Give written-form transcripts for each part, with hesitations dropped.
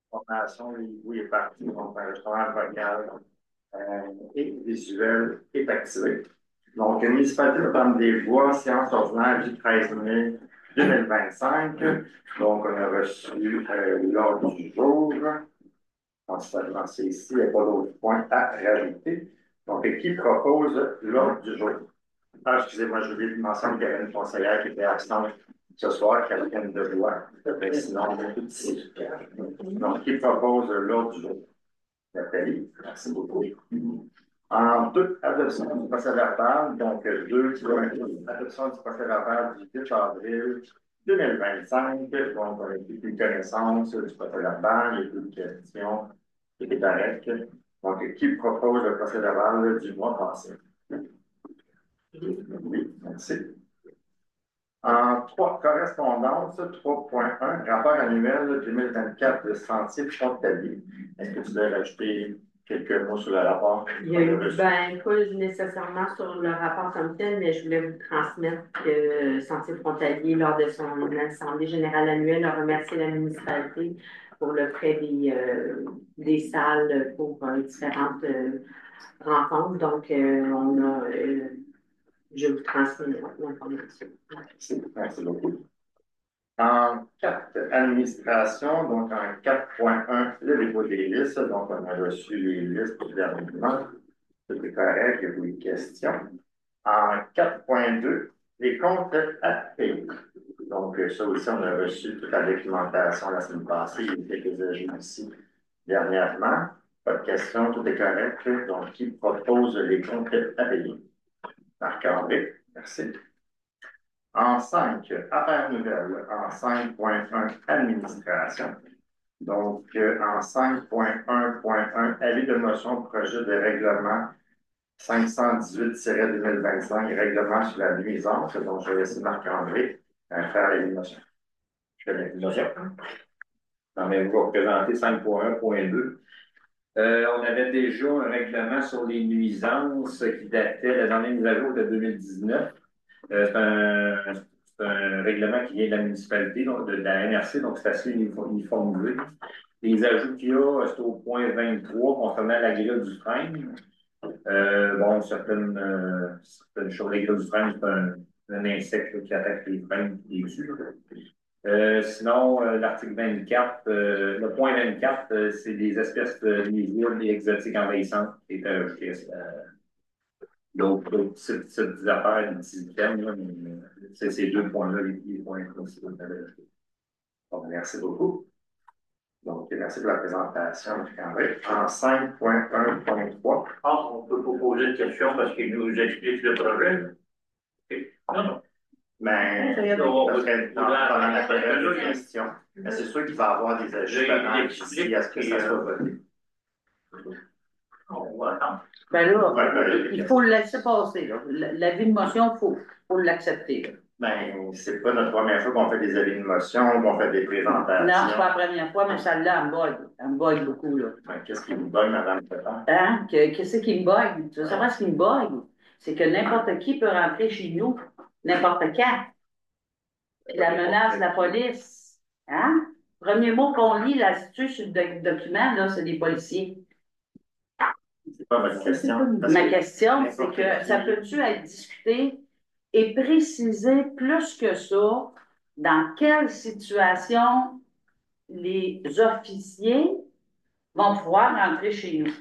Formation, où il est parti, donc enregistrement vocal et visuel est activé. Donc, la municipalité de Pam-des-Bois, séance ordinaire du 13 mai 2025. Donc, on a reçu l'ordre du jour. On se fait lancer ici, il n'y a pas d'autres points à rajouter. Donc, qui propose l'ordre du jour? Ah, excusez-moi, je voulais mentionner qu'il y avait une conseillère qui était absente ce soir, Catherine Delois. Sinon, on est tout ici. Donc, qui propose l'ordre du jour? Nathalie, merci beaucoup. En deux, adoption du procès-verbal, donc deux, adoption du procès-verbal du 10 avril 2025. Donc, on a plus de connaissance du procès-verbal, il y a plus de questions, c'est correct. Donc, qui propose le procès-verbal du mois passé? Oui, merci. En trois, correspondance 3.1, rapport annuel 2024 de Sentier Frontalier. Est-ce que tu dois rajouter quelques mots sur le rapport? Il y a eu, ben, pas nécessairement sur le rapport comme tel, mais je voulais vous transmettre que Sentier Frontalier, lors de son assemblée générale annuelle, a remercié la municipalité pour le prêt des salles pour différentes rencontres. Donc, je vous transmets l'information. Merci beaucoup. En 4, administration, donc en 4.1, le dépôt des listes. Donc, on a reçu les listes du gouvernement. Tout est correct, il y a des questions. En 4.2, les comptes à payer. Donc, ça aussi, on a reçu toute la documentation la semaine passée. Il y a eu quelques ajouts ici dernièrement. Pas de questions, tout est correct. Donc, qui propose les comptes à payer? Marc-André, merci. En 5, affaires nouvelles. En 5.1, administration. Donc, en 5.1.1, avis de motion projet de règlement 518-2025, règlement sur la nuisance. Donc, je vais laisser Marc-André faire les motions. Je fais les motions. Non, mais vous représentez 5.1.2. On avait déjà un règlement sur les nuisances qui datait, la dernière mise à jour de 2019. C'est un règlement qui vient de la municipalité, donc de la NRC, donc c'est assez uniformisé. Les ajouts qu'il y a, c'est au point 23 concernant la grille du frein. Bon, certaines choses, la grille du frein, c'est un insecte qui attaque les freins et les dessus. Sinon, l'article 24, le point 24, c'est des espèces nuisibles et exotiques envahissantes qui étaient ajoutées. D'autres petites affaires, des petits thèmes, c'est ces deux points-là, les points principaux. Bon, merci beaucoup. Donc, merci pour la présentation, Marc-André. En 5.1.3. Ah, on peut proposer une question parce qu'il nous explique le projet. Okay. Non. Mais pendant la période de questions, c'est sûr qu'il va y avoir des ajustements ici à ce que ça soit voté. On va attendre. Ben là, il faut le laisser passer. L'avis de motion, il faut l'accepter. Ben, c'est pas notre première fois qu'on fait des avis de motion, qu'on fait des présentations. Non, c'est pas la première fois, mais celle-là, elle me bug. Elle me bug beaucoup, là. Ben, qu'est-ce qui vous bug, Madame Pépin? Hein? Qu'est-ce qui me bug? Tu veux savoir ce qui me bug? C'est que n'importe qui peut rentrer chez nous, n'importe quand. Puis la menace de la police. Hein? Premier mot qu'on lit là-dessus sur le document, là, c'est des policiers. C'est pas votre question. Ma question, c'est que ça peut-tu être discuté et précisé plus que ça dans quelle situation les officiers vont pouvoir rentrer chez nous?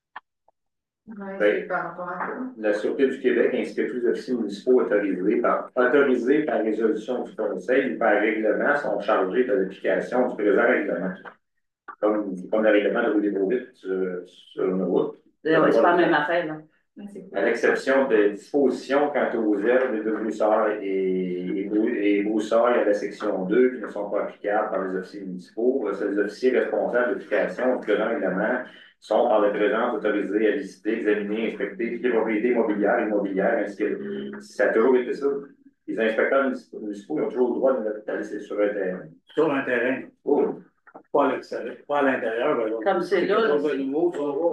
Oui, la Sûreté du Québec ainsi que tous les officiers municipaux autorisés par résolution du Conseil ou par règlement sont chargés de l'application du présent règlement. Comme le règlement de rouler trop vite sur une route. C'est pas la même affaire, là. À l'exception de dispositions quant aux ailes de broussailles et broussailles à la section 2 qui ne sont pas applicables par les officiers municipaux, ces officiers responsables de l'application du présent règlement sont par la présence autorisés à visiter, examiner, inspecter toutes les propriétés immobilières et immobilières, ainsi que ça a toujours été ça. Les inspecteurs municipaux ont toujours le droit d'aller sur un terrain. Sur un terrain. Oh. Pas à l'extérieur, pas à l'intérieur. Comme c'est là. Pas de nouveau,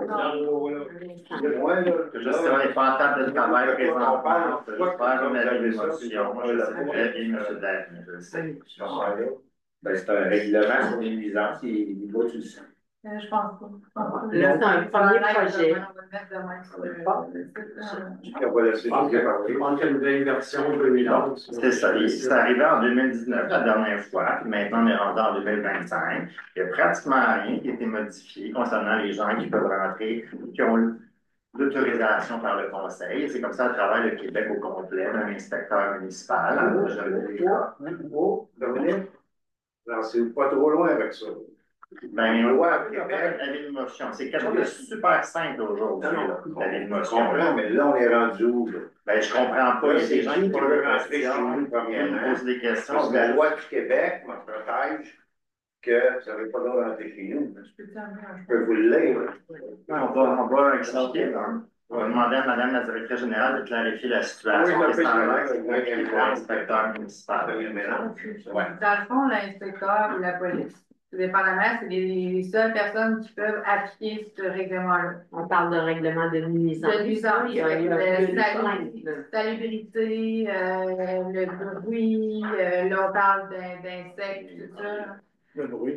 Gestion des pantalons de travail présentement. J'espère qu'on a des émotions. Je sais, et M. Dagne, je sais. Ben, c'est un règlement sur les nuisances, il va tout ça. Je pense pas. Là, c'est un premier projet. On va le mettre demain sur le site. On va laisser Je pense qu'il y a une nouvelle version 2011. C'est ça. C'est arrivé en 2019, la dernière fois, puis maintenant on est rendu en 2025. Il n'y a pratiquement rien qui a été modifié concernant les gens qui peuvent rentrer, qui ont l'autorisation par le conseil. C'est comme ça à travers le Québec au complet, d'un inspecteur municipal. Dominique, non, c'est pas trop loin avec ça. Ben, Loi à Québec. la motion. C'est quelque chose de super simple aujourd'hui, la Je motion. comprends, mais là, on est rendu où? Là? Ben, je comprends pas. Il y a des gens qui peuvent posent rentrer chez nous, qui premièrement. posent des questions. Parce que la loi du Québec me protège que ça ne veut pas le droit de rentrer chez nous. Je peux vous le lire. On va expliquer. On va demander à Mme la directrice générale de clarifier la situation. Oui, C'est en la avec l'inspecteur municipal. Ouais. Dans le fond, l'inspecteur ou la police, tout dépendamment, c'est les seules personnes qui peuvent appliquer ce règlement-là. On parle de règlement de nuisance. De nuisance, Il y a une la salubrité, le bruit, là, on parle d'insectes, tout ça. Le bruit.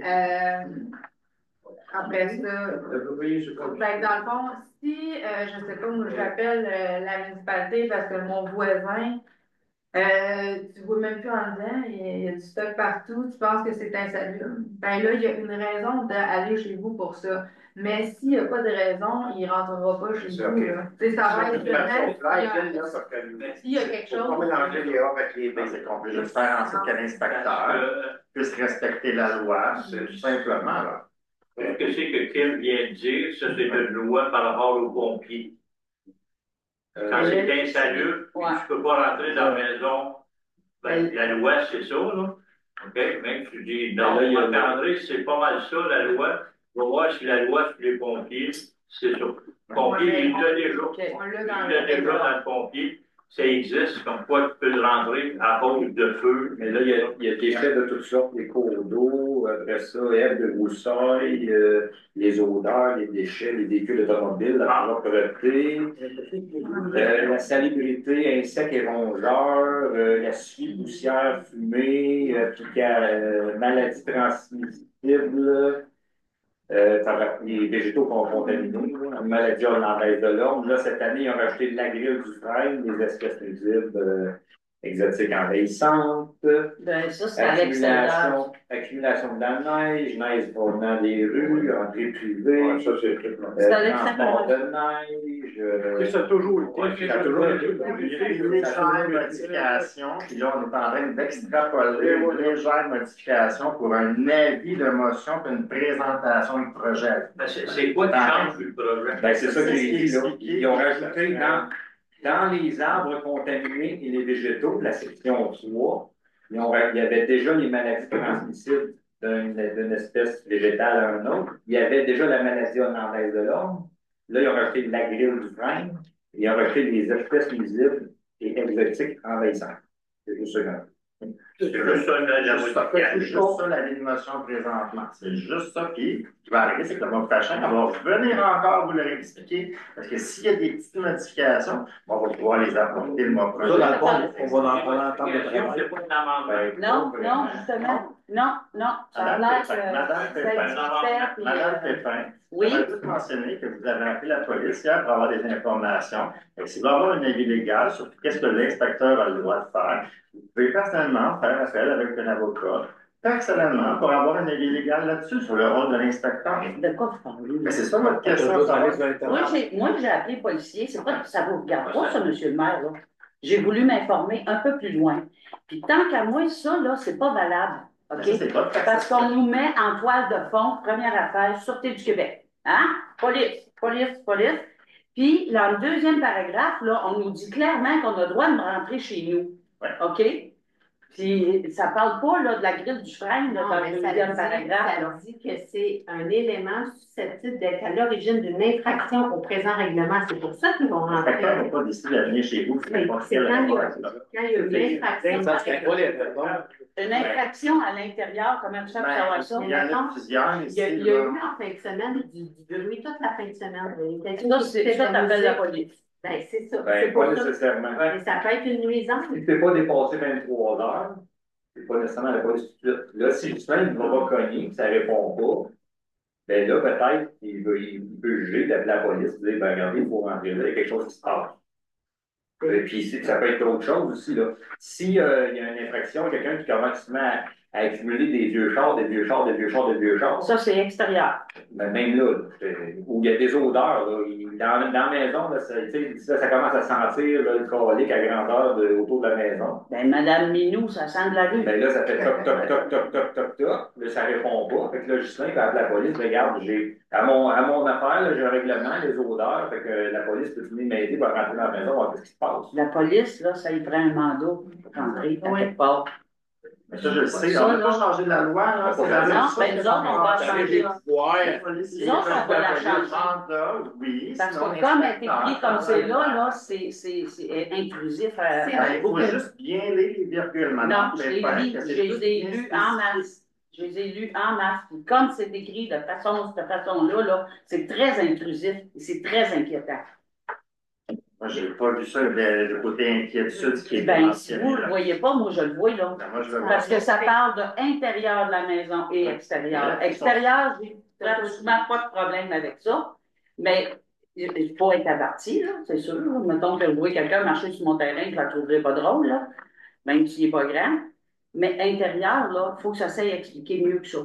Après ça, Le bruit, je crois. fait que dans le fond, si, je sais pas, moi j'appelle la municipalité parce que mon voisin, tu vois même plus en dedans, il y a du stock partout, tu penses que c'est insalubre. Ben là, il y a une raison d'aller chez vous pour ça. Mais s'il n'y a pas de raison, il ne rentrera pas chez vous. OK. Là. Tu sais, ça va être s'il y a quelque chose. On va mélanger les A avec les B. C'est qu'on peut juste faire en sorte que l'inspecteur puisse respecter la loi, tout simplement. Là. Ce que c'est que Kim vient de dire, ça c'est une loi par rapport aux pompiers. Quand c'est insalubre, puis tu ne peux pas rentrer dans la maison, ben, la loi c'est ça, là. OK? Même tu dis non, Marc-André, c'est pas mal ça, la loi. On va voir si la loi sur les pompiers, c'est ça. Le pompier, il l'a déjà. On l'a Il dans l'a déjà dans le pompier. Ça existe, comme quoi tu peux le rentrer à cause de feu. Mais là, il y a des faits de toutes sortes, les cours d'eau, après ça, herbes de broussailles, les odeurs, les déchets, les véhicules automobiles, la propreté, la salubrité, insectes et rongeurs, la suie, poussière, fumée, maladies transmissibles, les végétaux contaminés, maladie hollandaise de l'homme. Là, cette année, ils ont rajouté de la grille du frêne, des espèces nuisibles exotiques envahissantes, Ben, ça, c'est à l'extérieur. accumulation de la neige provenant des rues, entrée privée, Ouais, ça, c'est C'est à l'extérieur. transport de neige. Et ça a toujours été. Ça a toujours été. Il y a une légère modification, puis là, on est en train d'extrapoler une légère modification pour un avis de motion pour une présentation du projet. Ben, c'est quoi qui change du projet? Ben, c'est ça que j'ai dit, là. Ils ont rajouté dans les arbres contaminés et les végétaux, la section 3, il y avait déjà les maladies transmissibles d'une espèce végétale à un autre. Il y avait déjà la maladie hollandaise de l'homme. Là, ils ont rajouté la grille du frêne. Ils ont rajouté les espèces nuisibles et exotiques envahissantes. C'est juste ça. C'est juste ça, la C'est juste ça, la motion présentement. C'est juste ça. Puis, ce qui va arriver, c'est que le mois prochain, on va venir encore vous le réexpliquer. Parce que s'il y a des petites modifications, on va pouvoir les apporter le mois prochain. Ça, dans le fond, on va en parler en temps de travail. C'est pas une amendement. Non, justement. Non. Ça a l'air que ça a Madame Pépin, Oui. je voudrais juste mentionner que vous avez appelé la police hier pour avoir des informations. Et s'il va y avoir un avis légal sur qu'est-ce que l'inspecteur a le droit de faire, vous pouvez personnellement faire appel avec un avocat, personnellement, pour avoir un avis légal là-dessus, sur le rôle de l'inspecteur. De quoi vous parlez? Mais c'est ça votre question. ça va. Moi, j'ai appelé le policier. C'est pas que ça vous regarde pas, ça, monsieur le maire. Là. J'ai voulu m'informer un peu plus loin. Puis tant qu'à moi, ça, là, c'est pas valable. OK? Ça, c'est pas Parce qu'on nous met en toile de fond, première affaire, Sûreté du Québec. Hein? Police. Puis, dans le deuxième paragraphe, là, on nous dit clairement qu'on a le droit de rentrer chez nous. Ouais. OK? Puis, ça parle pas là, de la grille du frein là, Non, dans mais le ça deuxième paragraphe. ça là. dit que c'est un élément susceptible d'être à l'origine d'une infraction au présent règlement. C'est pour ça qu'ils vont rentrer. L'inspecteur n'est pas décidé de venir chez vous. Mais c'est quand il y a une infraction. Ça serait quoi les raisons? Une infraction à l'intérieur, comment tu fais pour savoir ça? Il y en a plusieurs Il ici. y a eu en fin de semaine du bruit toute la fin de semaine. Ça, c'est ça, t'appelles la police. Ben, c'est ça. Ben, C'est pas pour ça. nécessairement. Mais ça peut être une nuisance. Si tu n'es pas dépassé 23 heures, c'est pas nécessairement la police tout de suite. Là, si Justin ne va pas cogner, ça ne répond pas, ben là, peut-être il peut juger d'appeler la police, de dire, ben regardez, il faut rentrer là, il y a quelque chose qui se passe. Et puis, ça peut être autre chose aussi, là. Si il y a une infraction, quelqu'un qui commence à accumuler des vieux chars, des vieux chars, des vieux chars, des vieux chars. Ça, c'est extérieur. Ben, même là, où il y a des odeurs, là, dans la maison, là, ça commence à sentir là, le colique à grandeur autour de la maison. Ben, Madame Minou, ça sent de la rue. Ben là, ça fait toc, toc, toc, toc, toc, toc, toc. Là, ça répond pas. Fait que là, Justin va appeler la police. Regarde, à mon affaire, là, j'ai un règlement, les odeurs. Fait que la police peut venir m'aider pour rentrer dans la maison, voir ce qui se passe. La police, là, ça y prend un mandat pour rentrer à quelque part. Mais ça, je le sais. On n'a pas changé la loi, là. C'est la même Non, chose. ben, nous autres, on va changer. Ouais. Nous autres, on va la changer. Oui. Parce que comme elle est écrit comme c'est là, c'est intrusif. Il faut juste bien lire les virgules, madame. Non, je les ai lus en masse. Je les ai lus en masse. Comme c'est écrit de cette façon-là, c'est très intrusif et c'est très inquiétant. Moi, je n'ai pas vu ça, le côté inquiétude qui est Ben, si vous ne le voyez pas, moi, je le vois, là. Ben, moi, je le Parce que ça parle de l'intérieur de la maison et extérieur. Extérieur, j'ai pratiquement pas de problème avec ça. Mais il faut être averti, là, c'est sûr. Mettons que je vois quelqu'un marcher sur mon terrain, je ne la trouverai pas drôle, là, même s'il n'est pas grand. Mais intérieur, là, il faut que ça s'aille expliquer mieux que ça.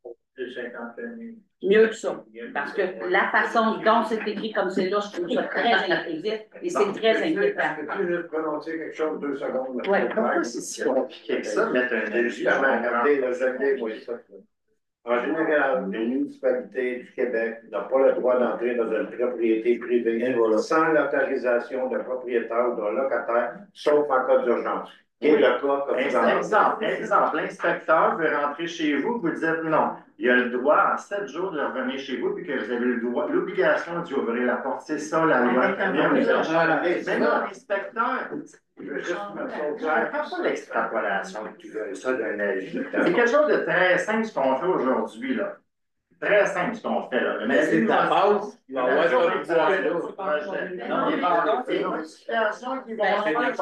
Mieux que ça. Parce que la façon dont c'est écrit comme c'est là, je trouve ça très intrusif et c'est très inquiétant. Peux-tu juste prononcer quelque chose 2 secondes? Oui. Pourquoi c'est si compliqué que ça, mettre un Je vais regarder le jeudi, moi, ça. En général, les municipalités du Québec n'ont pas le droit d'entrer dans une propriété privée sans l'autorisation d'un propriétaire ou d'un locataire, sauf en cas d'urgence. Qui est le cas comme Exemple, l'inspecteur veut rentrer chez vous, vous dites non. Il a le droit en 7 jours de revenir chez vous, puis que vous avez l'obligation d'y ouvrir la porte. C'est ça, la loi. Mais non, l'inspecteur, je ne fais pas l'extrapolation de ça d'un avis. C'est quelque chose de très simple ce qu'on fait aujourd'hui, là. Très simple ce qu'on fait, là. Mais c'est ta base, il va y avoir ça de Non, il va y avoir des situations qui vont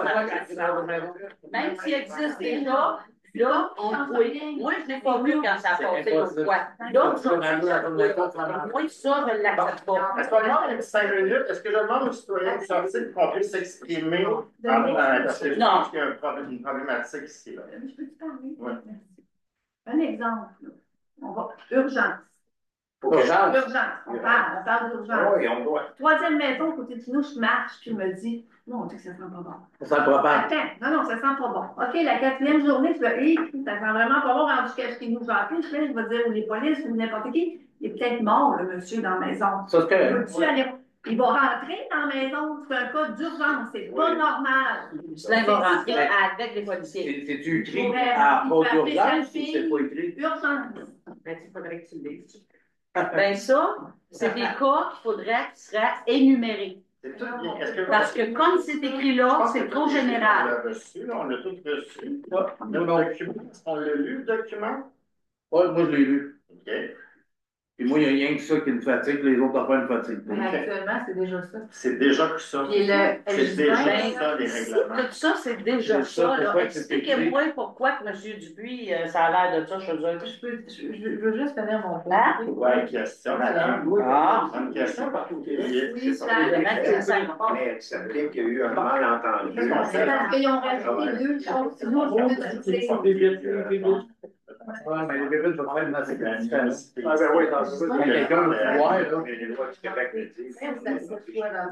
Même s'il existe déjà, là, on voit. Moi, je ne l'ai pas vu quand ça a passé l'autre fois. Là, moi, ça, je ne l'accepte pas. Est-ce qu'on demande 5 minutes? Est-ce que je demande aux citoyens de sortir pour qu'on puisse s'exprimer? Parce que je pense qu'il y a une problématique ici. Là. Je peux te parler? Oui. Un exemple. On va. Urgence. Urgence. On parle d'urgence. Oui, on doit. Troisième maison, à côté de nous, je marche, puis il me dit, non, on dit que ça sent pas bon. Ça sent pas mal. Attends, non, ça sent pas bon. OK, la 4e journée, je vais, ça sent vraiment pas bon, rendu jusqu'à chez nous, je vais appeler, je vais dire, ou les polices, ou n'importe qui, il est peut-être mort, le monsieur, dans la maison. Ça, c'est correct. Veux-tu aller. Il va rentrer dans la maison, c'est un cas d'urgence, c'est pas normal. Justin va rentrer avec les policiers. C'est-tu écrit à cause d'urgence ou c'est pas écrit? Urgence. Ben, il faudrait que tu le dises. Ben ça, c'est des cas qu'il faudrait qu'ils soient énumérés. C'est tout bien. Parce que comme c'est écrit là, c'est trop général. On l'a reçu, on l'a tout reçu. Le document, est-ce qu'on l'a lu, le document? Oui, moi, je l'ai lu. OK. Puis moi, il n'y a rien que ça qui me fatigue, les autres affaires me fatiguent. Mais actuellement, c'est déjà ça. C'est déjà que ça. Puis C'est déjà ça, les règlements. Tout ça, c'est déjà C'est ça, ça. Là. pourquoi que c'est Expliquez-moi pourquoi que M. Dupuis, ça a l'air de ça chez eux. Je veux juste finir mon point. Hein? Ouais, question, madame. Ah. Une question partout. Oui, ça Mais ça veut dire qu'il y a eu un malentendu. C'est parce qu'ils ont rajouté 2 choses. Sinon, c'est Ouais, mais les bébés, je vais faire une assez grande différence. Ah, ben oui, dans ce cas, quelqu'un le voit, là. Les lois du Québec le disent. Il y a pas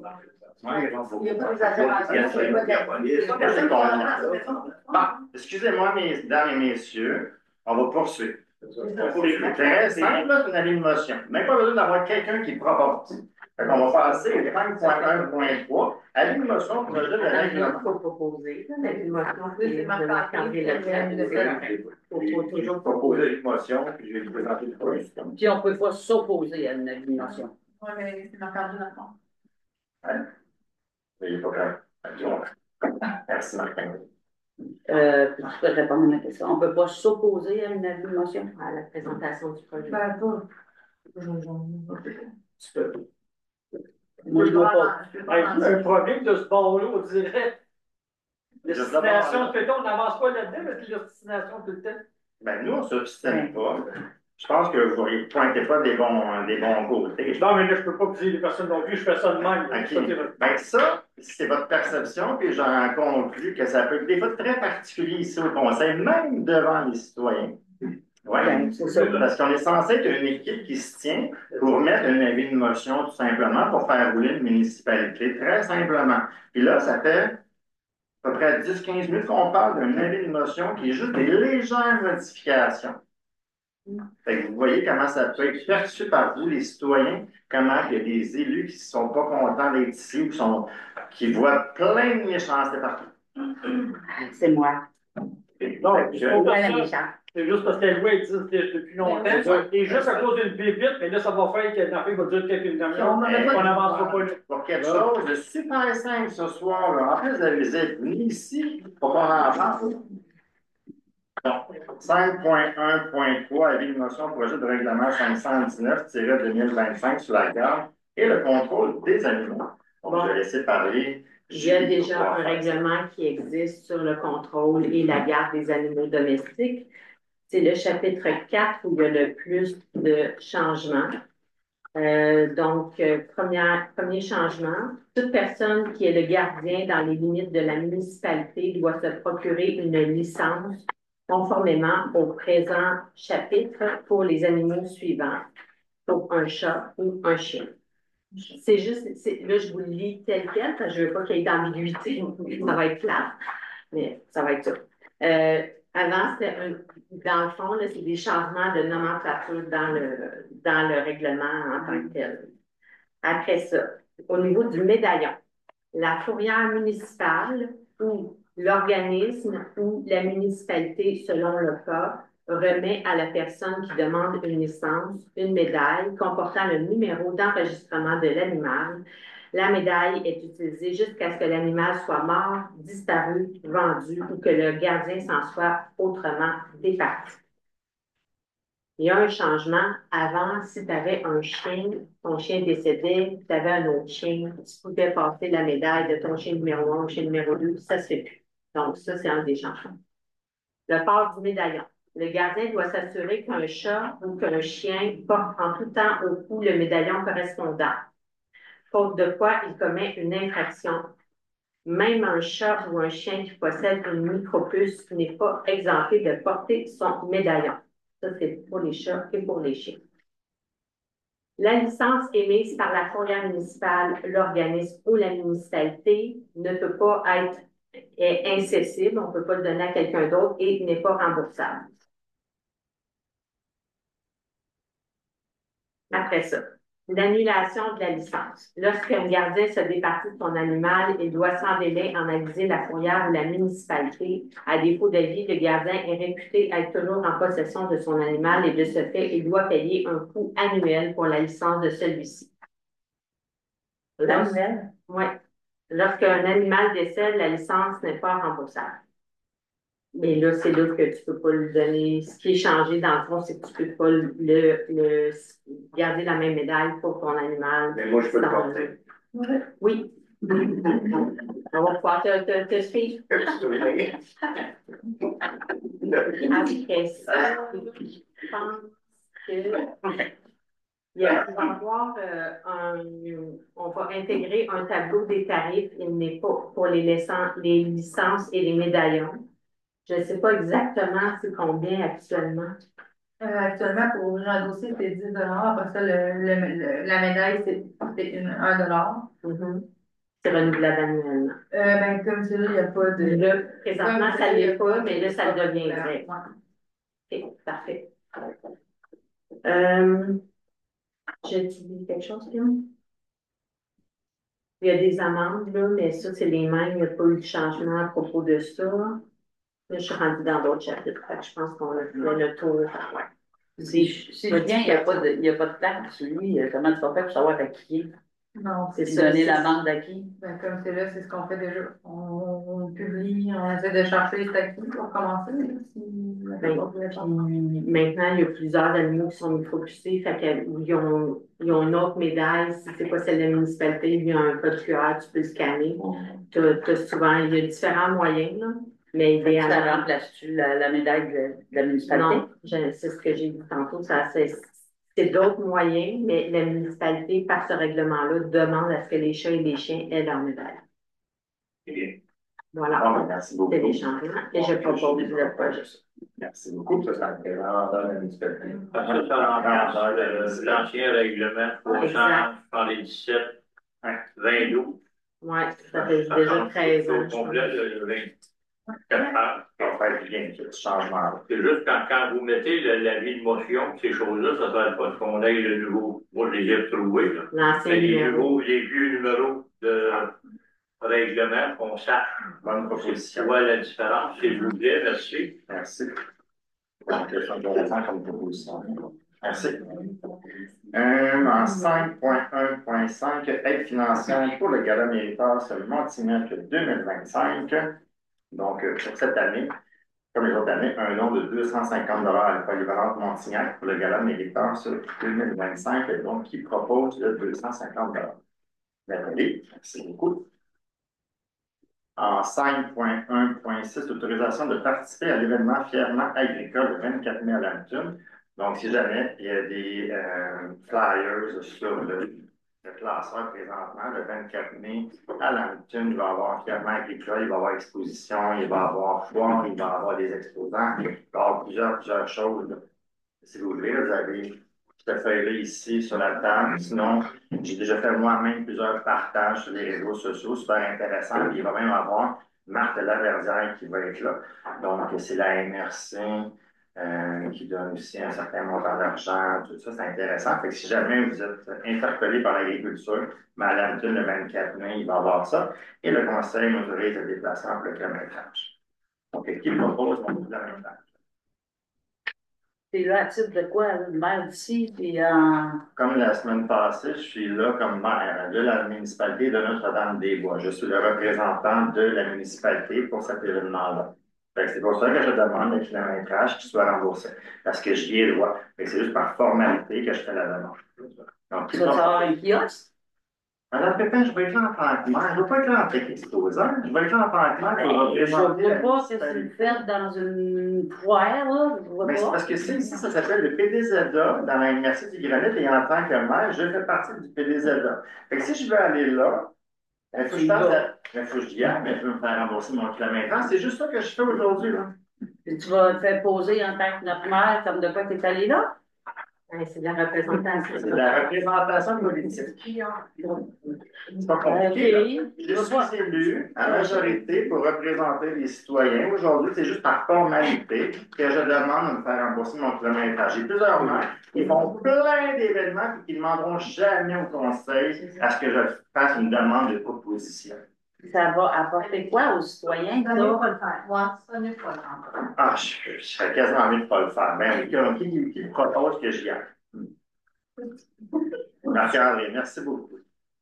Bon, excusez-moi, mesdames et messieurs, on va poursuivre. C'est très simple, là, c'est une avis de motion. Même pas besoin d'avoir quelqu'un qui propose. Fait qu'on va passer au 5.1.3, avis de motion pour le jeu de règlement. Il faut proposer. La motion, c'est Il faut toujours proposer une motion, puis je vais vous présenter le projet. Puis on ne peut pas s'opposer à une animation. Oui, mais c'est Marc-André dans le fond. Ouais. Mais il n'est pas grave. Merci, Marc-André. Puis tu peux répondre à ma question. On ne peut pas s'opposer à une animation. à la présentation du projet. Ben, pas. Tu peux. Moi, je ne vois pas. Un problème de ce bon-là, on dirait. L'obstination, peut-être, on n'avance pas là-dedans, mais c'est l'obstination tout le temps. Ben, nous, on ne s'obstine pas. Je pense que vous ne pointez pas des bons côtés. Non, mais là, je ne peux pas dire les personnes non plus, je fais ça de même. OK. Ben, ça, c'est votre perception, puis j'en conclus que ça peut être des fois très particulier ici au Conseil, même devant les citoyens. Oui, c'est ça. Parce qu'on est censé être une équipe qui se tient pour mettre un avis de motion, tout simplement, pour faire rouler une municipalité, très simplement. Puis là, ça fait à peu près 10-15 minutes qu'on parle d'un avis de motion qui est juste des légères modifications. Fait que vous voyez comment ça peut être perçu par vous, les citoyens, comment il y a des élus qui ne sont pas contents d'être ici ou qui voient plein de méchanceté partout. C'est moi. Non, C'est juste parce que la loi existe depuis longtemps. Et juste à cause d'une bébite, mais là, ça va faire que l'enfant va dire quelques demi-heures. On n'avancera pas là. Pour quelque chose de super simple ce soir, là, en plus de la visite, venez ici pour qu'on en parle. Donc, 5.1.3, avis de motion, projet de règlement 519-2025 sur la garde et le contrôle des animaux. Donc, je vais laisser parler. Il y a déjà un règlement qui existe sur le contrôle et la garde des animaux domestiques. C'est le chapitre 4 où il y a le plus de changements. Premier changement, toute personne qui est le gardien dans les limites de la municipalité doit se procurer une licence conformément au présent chapitre pour les animaux suivants, pour un chat ou un chien. C'est juste, là, je vous le lis tel quel, parce que je ne veux pas qu'il y ait d'ambiguïté, ça va être plat, mais ça va être ça. Avant, dans le fond, c'est des changements de nomenclature dans le règlement en tant que tel. Après ça, au niveau du médaillon, la fourrière municipale ou l'organisme ou la municipalité, selon le cas, remet à la personne qui demande une licence une médaille comportant le numéro d'enregistrement de l'animal. La médaille est utilisée jusqu'à ce que l'animal soit mort, disparu, vendu ou que le gardien s'en soit autrement départi. Il y a un changement. Avant, si tu avais un chien, ton chien décédait, tu avais un autre chien, tu pouvais passer la médaille de ton chien numéro 1 au chien numéro 2, ça ne se fait plus. Donc, ça, c'est un des changements. Le port du médaillon. Le gardien doit s'assurer qu'un chat ou qu'un chien porte en tout temps au cou le médaillon correspondant. Faute de quoi, il commet une infraction. Même un chat ou un chien qui possède une micropuce n'est pas exempté de porter son médaillon. Ça, c'est pour les chats et pour les chiens. La licence émise par la fourrière municipale, l'organisme ou la municipalité ne peut pas être incessible, on ne peut pas le donner à quelqu'un d'autre et n'est pas remboursable. Après ça, l'annulation de la licence. Lorsqu'un gardien se départit de son animal, il doit sans délai en aviser la fourrière ou la municipalité. À défaut d'avis, le gardien est réputé être toujours en possession de son animal et de ce fait, il doit payer un coût annuel pour la licence de celui-ci. Annuel? Oui. Lorsqu'un animal décède, la licence n'est pas remboursable. Mais là, c'est là que tu ne peux pas lui donner. Ce qui est changé, dans le fond, c'est que tu ne peux pas garder la même médaille pour ton animal. Mais moi, je peux le porter. Oui. On va pouvoir te suivre. Après ça, je pense que il va y avoir on va intégrer un tableau des tarifs. Il n'est pas pour les licences et les médaillons. Je ne sais pas exactement c'est combien actuellement. Actuellement, pour ouvrir un dossier, c'est 10 parce que la médaille, c'est 1 C'est renouvelable annuellement. Comme c'est là, il n'y a pas de. Là, présentement, ça ne l'est pas, mais là, ça le deviendrait. OK, parfait. J'ai dit quelque chose, Pierre? Il y a des amendes, là, mais ça, c'est les mêmes. Il n'y a pas eu de changement à propos de ça. Là, je suis rendue dans d'autres chapitres. Je pense qu'on a fait le tour. Si bien il n'y a pas de plaque sur lui, comment tu vas faire pour savoir à qui? Non, c'est ça. Donner l'amende à qui? Comme c'est là, c'est ce qu'on fait déjà. On publie, on essaie de chercher c'est à qui pour commencer. Si la Maintenant, il y a plusieurs animaux qui sont micro-poussés, fait qu'ils ont une autre médaille. Si c'est pas celle de la municipalité, il y a un code QR, tu peux le scanner. Souvent, il y a différents moyens, là, mais idéalement. Ça remplace-tu la médaille de la municipalité? Non, c'est ce que j'ai dit tantôt. C'est d'autres moyens, mais la municipalité, par ce règlement-là, demande à ce que les chats et les chiens aient leur médaille. Voilà. Bon, merci beaucoup. C'est des changements. Et je propose le projet. Merci beaucoup. Ça, c'est vraiment dans la municipalité. Ça remplace l'ancien règlement 300 par les 17, 20 août. Oui, ça fait déjà 13 ans. Au complet, le 24 heures. Ça va faire bien, ce changement. C'est juste quand vous mettez l'avis de motion, ces choses-là, ça ne sert pas qu'on ait le nouveau. Moi, je les ai retrouvés. L'ancien numéro. Les vieux numéros de règlement, qu'on sache. Bonne proposition. Tu vois la différence, s'il vous plaît, merci. Merci. Donc, je suis intéressant comme proposition. Merci. En 5.1.5, aide financière pour le Gala Méritas Montignac 2025. Donc, pour cette année, comme les autres années, un don de 250 à la polyvalente Montignac pour le Gala Méritas 2025, donc qui propose de 250 Nathalie, merci beaucoup. En 5.1.6, autorisation de participer à l'événement Fièrement agricole le 24 mai à Lambton. Donc, si jamais il y a des flyers sur le classeur présentement, le 24 mai à Lambton, il va y avoir Fièrement agricole, il va y avoir exposition, il va y avoir foire, il va y avoir des exposants, il va y avoir plusieurs choses. Si vous voulez, vous avez cette feuille-là ici sur la table. Sinon, j'ai déjà fait moi-même plusieurs partages sur les réseaux sociaux, super intéressant. Il va même avoir Marthe Laverdière qui va être là. Donc, c'est la MRC qui donne aussi un certain montant d'argent, tout ça, c'est intéressant. Fait que si jamais vous êtes interpellé par l'agriculture, mais à Lambton, le 24 mai, il va y avoir ça. Et le conseil nous autorise à déplacer pour le kilométrage. Donc, qui propose mon kilométrage? T'es là à titre de quoi, le maire d'ici, puis Comme la semaine passée, je suis là comme maire de la municipalité de Notre-Dame-des-Bois. Je suis le représentant de la municipalité pour cet événement-là. C'est pour ça que je demande le kilométrage qui soit remboursé, parce que j'y ai droit. C'est juste par formalité que je fais la demande. Donc, tu vas avoir un kiosque? Madame Pépin, je vais être là en tant que maire. Je ne vais pas être là en tant qu'exposant. Je vais être là en tant que maire pour représenter. Je ne vois pas que c'est fait dans une foire, là. Mais c'est parce que ici, ça s'appelle le PDZA dans la MRC du Granit et en tant que maire, je fais partie du PDZA. Fait que si je veux aller là, il faut que j'y aille, mais je veux me faire rembourser mon kilométrage. C'est juste ça que je fais aujourd'hui, là. Et tu vas te faire poser en tant que notre maire, comme de quoi tu es allé là? C'est de la représentation. C'est de la représentation politique. C'est pas compliqué. Je suis élu à la majorité pour représenter les citoyens. Aujourd'hui, c'est juste par formalité que je demande de me faire rembourser mon kilométrage. J'ai plusieurs maires qui font plein d'événements et qui ne demanderont jamais au conseil à ce que je fasse une demande de proposition. Ça va apporter quoi aux citoyens? Ça n'est pas le faire. Moi, ça n'est pas le faire. Ah, je serais quasiment envie de ne pas le faire. Ben oui, qui propose que j'y aille? Marc-André, merci beaucoup.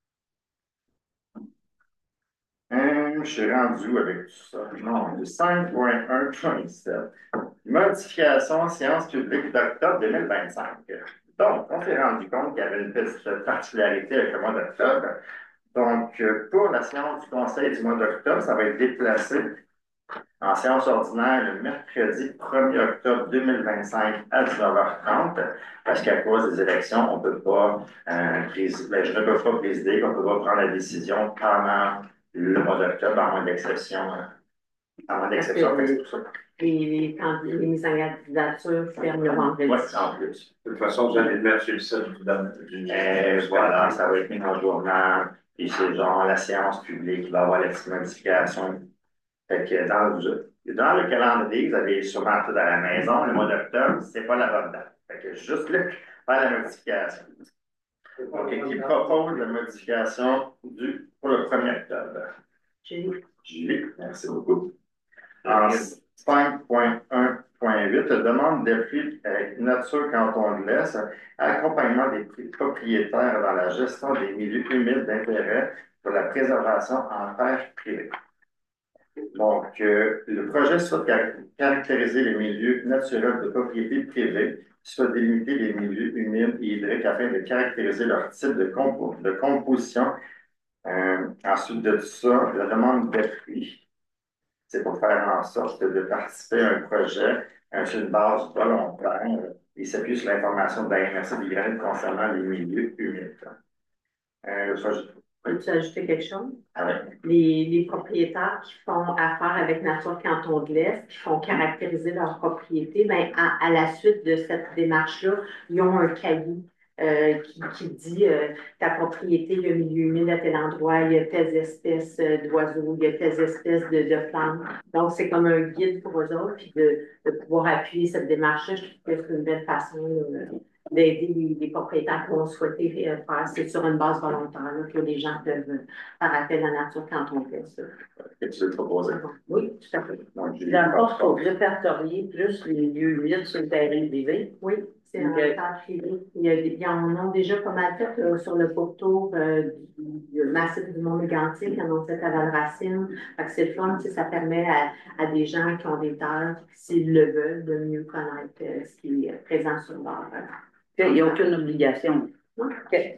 Je suis rendu avec tout ça. Non, du 5.1.7. Modification séance publique d'octobre 2025. Donc, on s'est rendu compte qu'il y avait une petite particularité avec le mois d'octobre. Donc, pour la séance du Conseil du mois d'octobre, ça va être déplacé en séance ordinaire le mercredi 1er octobre 2025 à 19h30, parce qu'à cause des élections, on ne peut pas présider, je ne peux pas présider, on ne peut pas prendre la décision pendant le mois d'octobre, à moins d'exception. C'est pour ça. Les mises en candidature ferment le vendredi. Oui, en plus. De toute façon, vous allez le mettre sur le site voilà, ça va être mis dans le journal. Puis c'est genre la séance publique qui va avoir la petite modification. Fait que dans le calendrier, vous avez sûrement tout à la maison, le mois d'octobre, c'est pas la bonne date. Fait que juste là, faire la modification. Donc, qui propose la modification pour le 1er octobre? Julie, merci beaucoup. En 5.1.8, demande d'appui avec Nature Canton de l'Est, accompagnement des propriétaires dans la gestion des milieux humides d'intérêt pour la préservation en terre privée. Donc, le projet soit caractériser les milieux naturels de propriété privée, soit délimiter les milieux humides et hydriques afin de caractériser leur type de composition. Ensuite de ça, la demande d'appui, c'est pour faire en sorte de participer à un projet sur une base volontaire et s'appuie sur l'information de la MRC des Granits concernant les milieux humides. Peux-tu ajouter quelque chose? Ah oui. Les propriétaires qui font affaire avec Nature Canton de l'Est, qui font caractériser leur propriété, ben, à la suite de cette démarche-là, ils ont un cahier qui dit ta propriété, il y a un milieu humide à tel endroit, il y a telles espèces d'oiseaux, il y a telles espèces de plantes. Donc, c'est comme un guide pour eux autres, puis de pouvoir appuyer cette démarche-là, je trouve que c'est une belle façon d'aider les propriétaires qui vont souhaiter faire. C'est sur une base volontaire là, que les gens peuvent faire appel à la nature quand on fait ça. Est-ce que tu veux le proposer? Oui, tout à fait. Dans le fond, il faut répertorier plus les lieux humides sur le terrain privé. Oui, c'est un terrain privé. Il y en a déjà pas mal fait sur le pourtour du massif du Mont-Mégantic, en ont fait à Val-Racine. C'est le fun, ça permet à des gens qui ont des terres, s'ils le veulent, de mieux connaître ce qui est présent sur leur Il n'y a aucune obligation. Okay.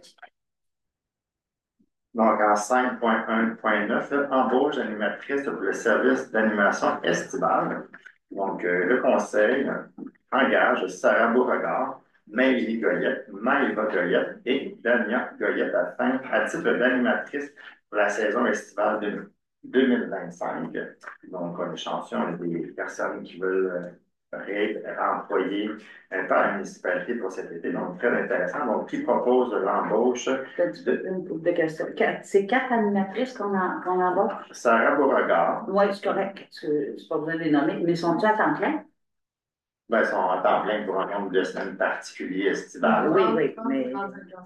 Donc, en 5.1.9, embauche d'animatrice pour le service d'animation estivale. Donc, le conseil engage Sarah Beauregard, Maëlie Goyette, Maëva Goyette et Dania Goyette à titre d'animatrice pour la saison estivale de 2025. Donc, on échantillon des personnes qui veulent employés par la municipalité pour cet été. Donc, très intéressant. Donc, qui propose l'embauche de questions. C'est 4 animatrices qu'on embauche? Sarah Beauregard. Oui, c'est correct. C'est pas besoin de les nommer, mais sont-ils à temps plein? Ben, ils sont en temps plein pour un nombre de semaines particulier estival. Oui, mais...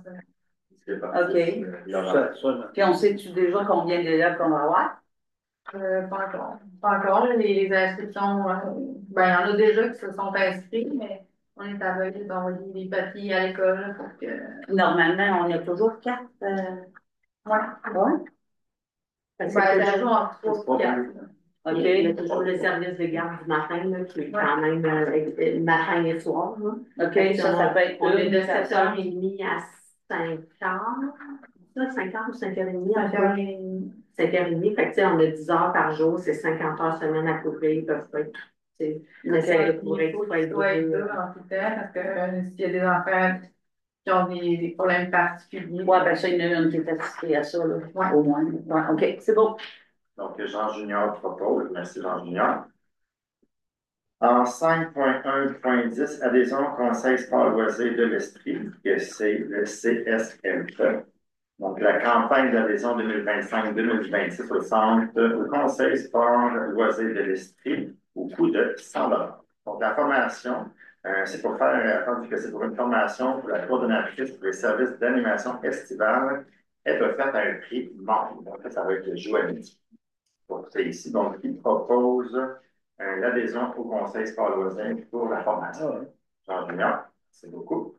OK. Puis on sait-tu déjà combien d'élèves qu'on va avoir? Pas encore. Pas encore. Les inscriptions, ben, il y en a déjà qui se sont inscrits, mais on est aveugle d'envoyer des papiers à l'école pour que. Normalement, on a toujours 4. Voilà. Ouais. Ben, c'est toujours entre 3 et 4. OK. Il y a toujours le service de garde du matin, là, qui est quand même matin et soir. Là. OK, ça peut être. On est de 7h30 à 5h. 5h ou 5h30? 5h30. 5h30. Fait que, on a 10 heures par jour, c'est 50 heures semaine à couvrir. Ils peuvent pas être. On essaie de couvrir. Il faut être là en tout temps parce que s'il y a des enfants qui ont des problèmes particuliers. Oui, ben ça, il y en a une qui est assistée à ça, là, au moins. Ouais, OK, c'est bon. Donc, Jean Junior propose. Merci, Jean Junior. En 5.1.10, adhésion au Conseil sport loisirs de l'Estrie, que c'est le CSLE. Donc, la campagne d'adhésion 2025-2026 au Conseil sport loisirs de l'Estrie au coût de 100 $. Donc, la formation, c'est pour faire, attendu que c'est pour une formation pour la coordonnatrice pour les services d'animation estivale, est offerte à un prix membre. Donc, ça va être journalier. Donc, c'est ici. Donc, il propose l'adhésion au Conseil sport loisirs pour la formation. Jean Junior, c'est beaucoup.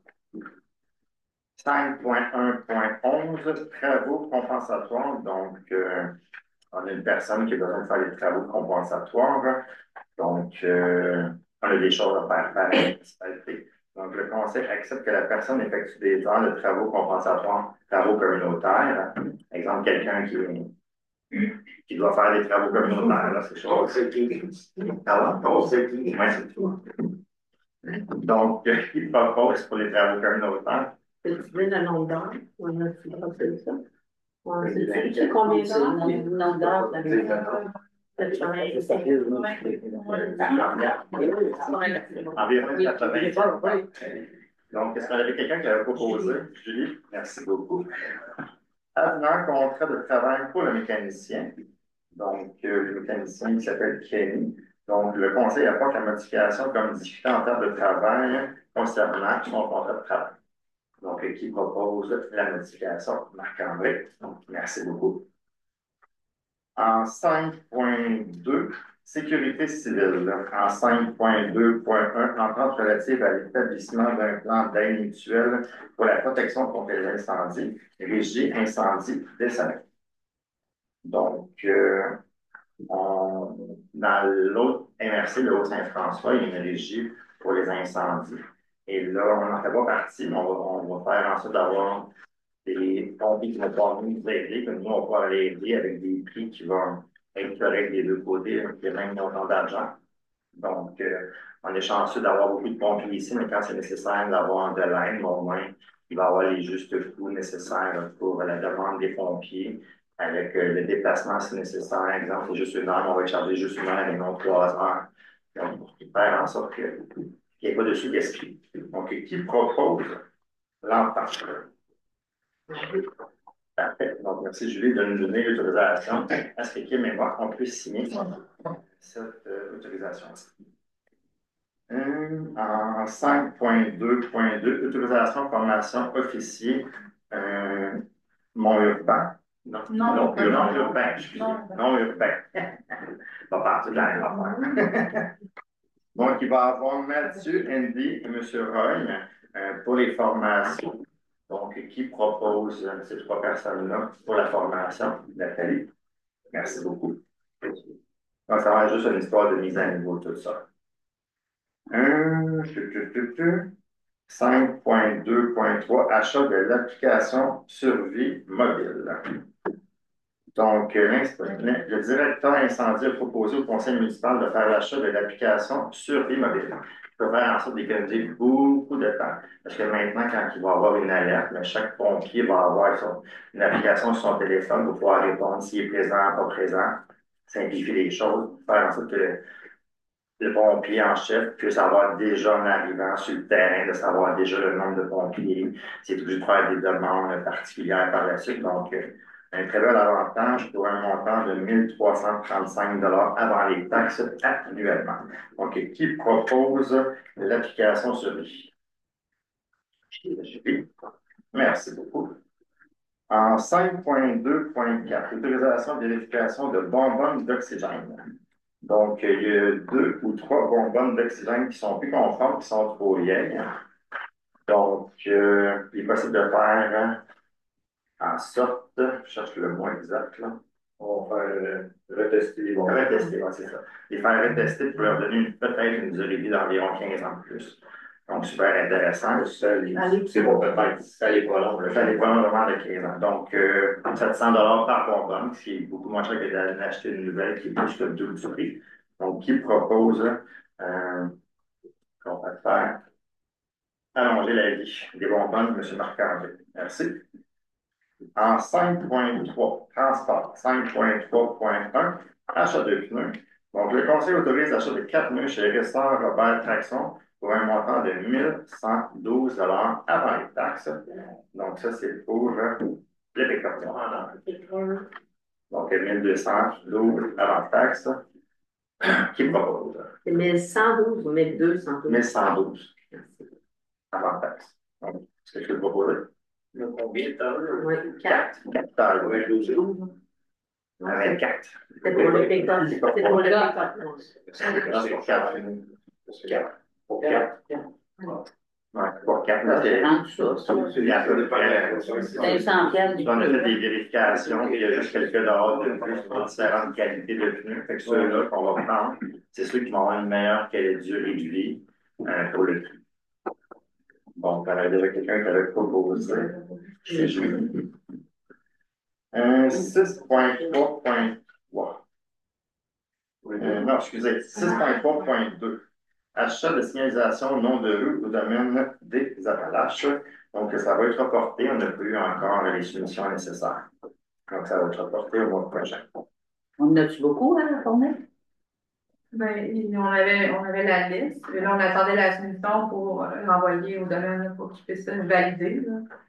5.1.11, travaux compensatoires. Donc, on a une personne qui a besoin de faire des travaux compensatoires. Donc, on a des choses à faire par la municipalité. Donc, le conseil accepte que la personne effectue des heures de travaux compensatoires, travaux communautaires. Exemple, quelqu'un qui doit faire des travaux communautaires. Là, c'est chose. Pardon? Oui, c'est tout. Donc, il propose pour les travaux communautaires. Tu veux le nombre d'heures? On a fait ça. C'est combien d'heures? Le nombre d'heures, Environ 80. Donc, est-ce qu'on avait quelqu'un qui avait proposé? Julie, merci beaucoup. Un contrat de travail pour le mécanicien. Donc, le mécanicien qui s'appelle Kenny. Donc, le conseil apporte la modification comme discuté en termes de travail concernant son contrat de travail. Donc, qui propose la modification? Marc-André. Donc, merci beaucoup. En 5.2, sécurité civile. En 5.2.1, entente relative à l'établissement d'un plan d'aide mutuelle pour la protection contre les incendies, régie incendie des salles. Donc, Dans l'autre MRC, le Haut-Saint-François, il y a une régie pour les incendies. Et là, on n'en fait pas partie, mais on va faire en sorte d'avoir des pompiers qui vont pouvoir nous aider, que nous, on va pouvoir les aider avec des prix qui vont être corrects des deux côtés, avec le même montant d'argent. Donc, on est chanceux d'avoir beaucoup de pompiers ici, mais quand c'est nécessaire d'avoir de l'aide, au moins, il va y avoir les justes coûts nécessaires pour la demande des pompiers, avec le déplacement si nécessaire. Par exemple, c'est juste une heure, on va charger juste une heure et non 3 heures. Donc, pour faire en sorte qu'il n'y ait pas de sous-gaspillage. Donc, qui propose l'entente? Parfait. Donc, merci Julie de nous donner l'autorisation à ce que Kim et moi, on puisse signer cette autorisation-ci. En 5.2.2, autorisation formation officier Mont-Urbain. Non urbain, excusez. Non urbain. Pas partout de la même affaire. Donc, il va y avoir Mathieu, Andy et M. Roy pour les formations. Donc, qui propose ces 3 personnes-là pour la formation? Nathalie. Merci beaucoup. Donc, ça va être juste une histoire de mise à niveau, tout ça. 5.2.3, achat de l'application Survie mobile. Donc, le directeur incendie a proposé au conseil municipal de faire l'achat de l'application Survie mobile. Il peut faire en sorte d'économiser beaucoup de temps. Parce que maintenant, quand il va y avoir une alerte, chaque pompier va avoir une application sur son téléphone pour pouvoir répondre s'il est présent, pas présent, simplifier les choses, faire en sorte que le pompier en chef puisse avoir déjà en arrivant sur le terrain, de savoir déjà le nombre de pompiers, s'il est obligé de faire des demandes particulières par la suite. Donc, un très bel avantage pour un montant de 1 335 avant les taxes annuellement. Donc, qui propose l'application Survie? Merci beaucoup. En 5.2.4, autorisation de vérification de bonbonnes d'oxygène. Donc, il y a 2 ou 3 bonbonnes d'oxygène qui sont plus conformes, qui sont trop vieilles. Donc, il est possible de faire en sorte, je cherche le mot exact, là. On va faire retester. Retester, ouais, c'est ça. Les faire retester pour leur donner peut-être une durée de vie d'environ 15 ans de plus. Donc, super intéressant. C'est bon, peut-être. Ça allait pas long. Ça allait pas long vraiment de 15 ans. Donc, 700 par bonbonne, ce qui est beaucoup moins cher que d'acheter une nouvelle qui est plus que le double du prix. Donc, qui propose qu'on va faire allonger la vie des bonbonnes, M. Marc-André. Merci. En 5.3, transport. 5.3.1, achat de pneus. Donc, le conseil autorise l'achat de 4 pneus chez le restaurant Robert Traction pour un montant de 1 112 avant les taxes. Donc, ça, c'est pour les pick-up. Donc, 1 212 avant taxes. Qui propose? C'est 1112 ou 1212? 1112. Avant taxes. Donc, est-ce que je peux proposer? Combien de temps? Oui, 4. 4 heures, oui, 12 jours. Avec 4. C'est pour le pick-up. C'est pour le pick-up. C'est pour 4. Pour 4. Ouais, pour 4. C'est un 100 piastres. On a fait des vérifications, puis il y a juste quelques dollars de plus pour différentes qualités de pneus. Fait que ceux-là qu'on va prendre, c'est ceux qui vont avoir une meilleure durée de vie pour le prix. Bon, il y avait déjà quelqu'un qui avait proposé. C'est Julie. 6.3.3. Non, excusez, 6.3.2. Achat de signalisation au nom de rue au domaine des Appalaches. Donc, ça va être reporté. On n'a plus encore les soumissions nécessaires. Donc, ça va être reporté au mois prochain. On en a-tu beaucoup à la journée? Ben, on avait la liste. Et là, on attendait la soumission pour l'envoyer au domaine pour qu'ils puissent nous valider.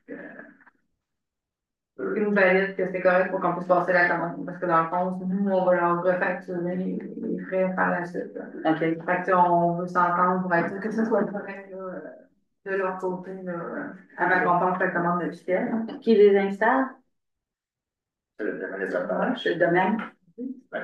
Qu'ils nous valident que c'est correct pour qu'on puisse passer la commande. Parce que dans le fond, nous, on va leur refacturer les frais par la suite. OK. Fait que, on veut s'entendre pour être sûr que ce soit correct de leur côté avant qu'on passe la commande officielle. Qui les installe? C'est le domaine des Appalaches. C'est le domaine. Ouais.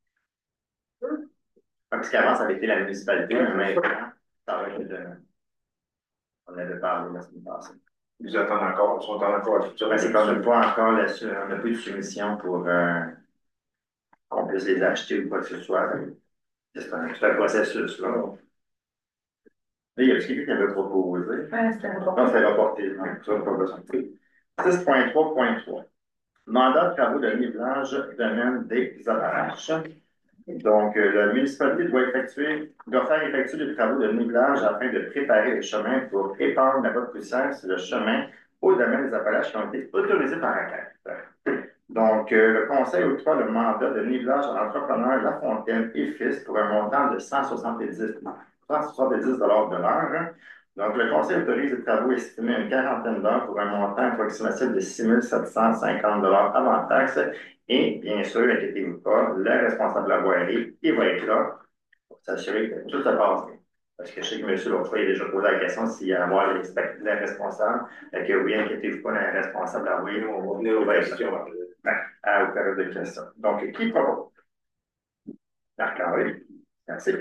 Parce qu'avant, ça avait été la municipalité, mais maintenant, ça va être le domaine. On avait parlé la semaine passée. Ils attendent encore, ils sont encore à tout ça. C'est qu'on n'a pas encore on n'a pas eu de soumission pour qu'on puisse les acheter ou quoi que ce soit. C'est un processus, là. Là, il y a quelqu'un qui avait proposé. Ouais, c'était Non, c'est reporté. Non, ça, pas besoin. 6.3.3. Mandat de travaux de nivelage domaine des apparaches. Donc, la municipalité doit faire effectuer des travaux de nivelage afin de préparer les chemins pour épandre la voie poussière sur le chemin au domaine des Appalaches qui ont été autorisés par la CAQ. Donc, le conseil octroie le mandat de nivelage à l'entrepreneur La Fontaine et Fils pour un montant de 170 de l'heure. Donc, le conseil autorise les travaux estimés à une quarantaine d'heures pour un montant approximatif de 6 750 avant taxe. Et bien sûr, inquiétez-vous pas, le responsable de la voirie, il va être là pour s'assurer que tout se passe bien. Parce que je sais que monsieur l'autre fois, il a déjà posé la question s'il y a à avoir les responsables. Fait que oui, inquiétez-vous pas, les responsables de la voirie, on va venir aux questions aux périodes de questions. Donc, qui propose? Marc-Henri, merci.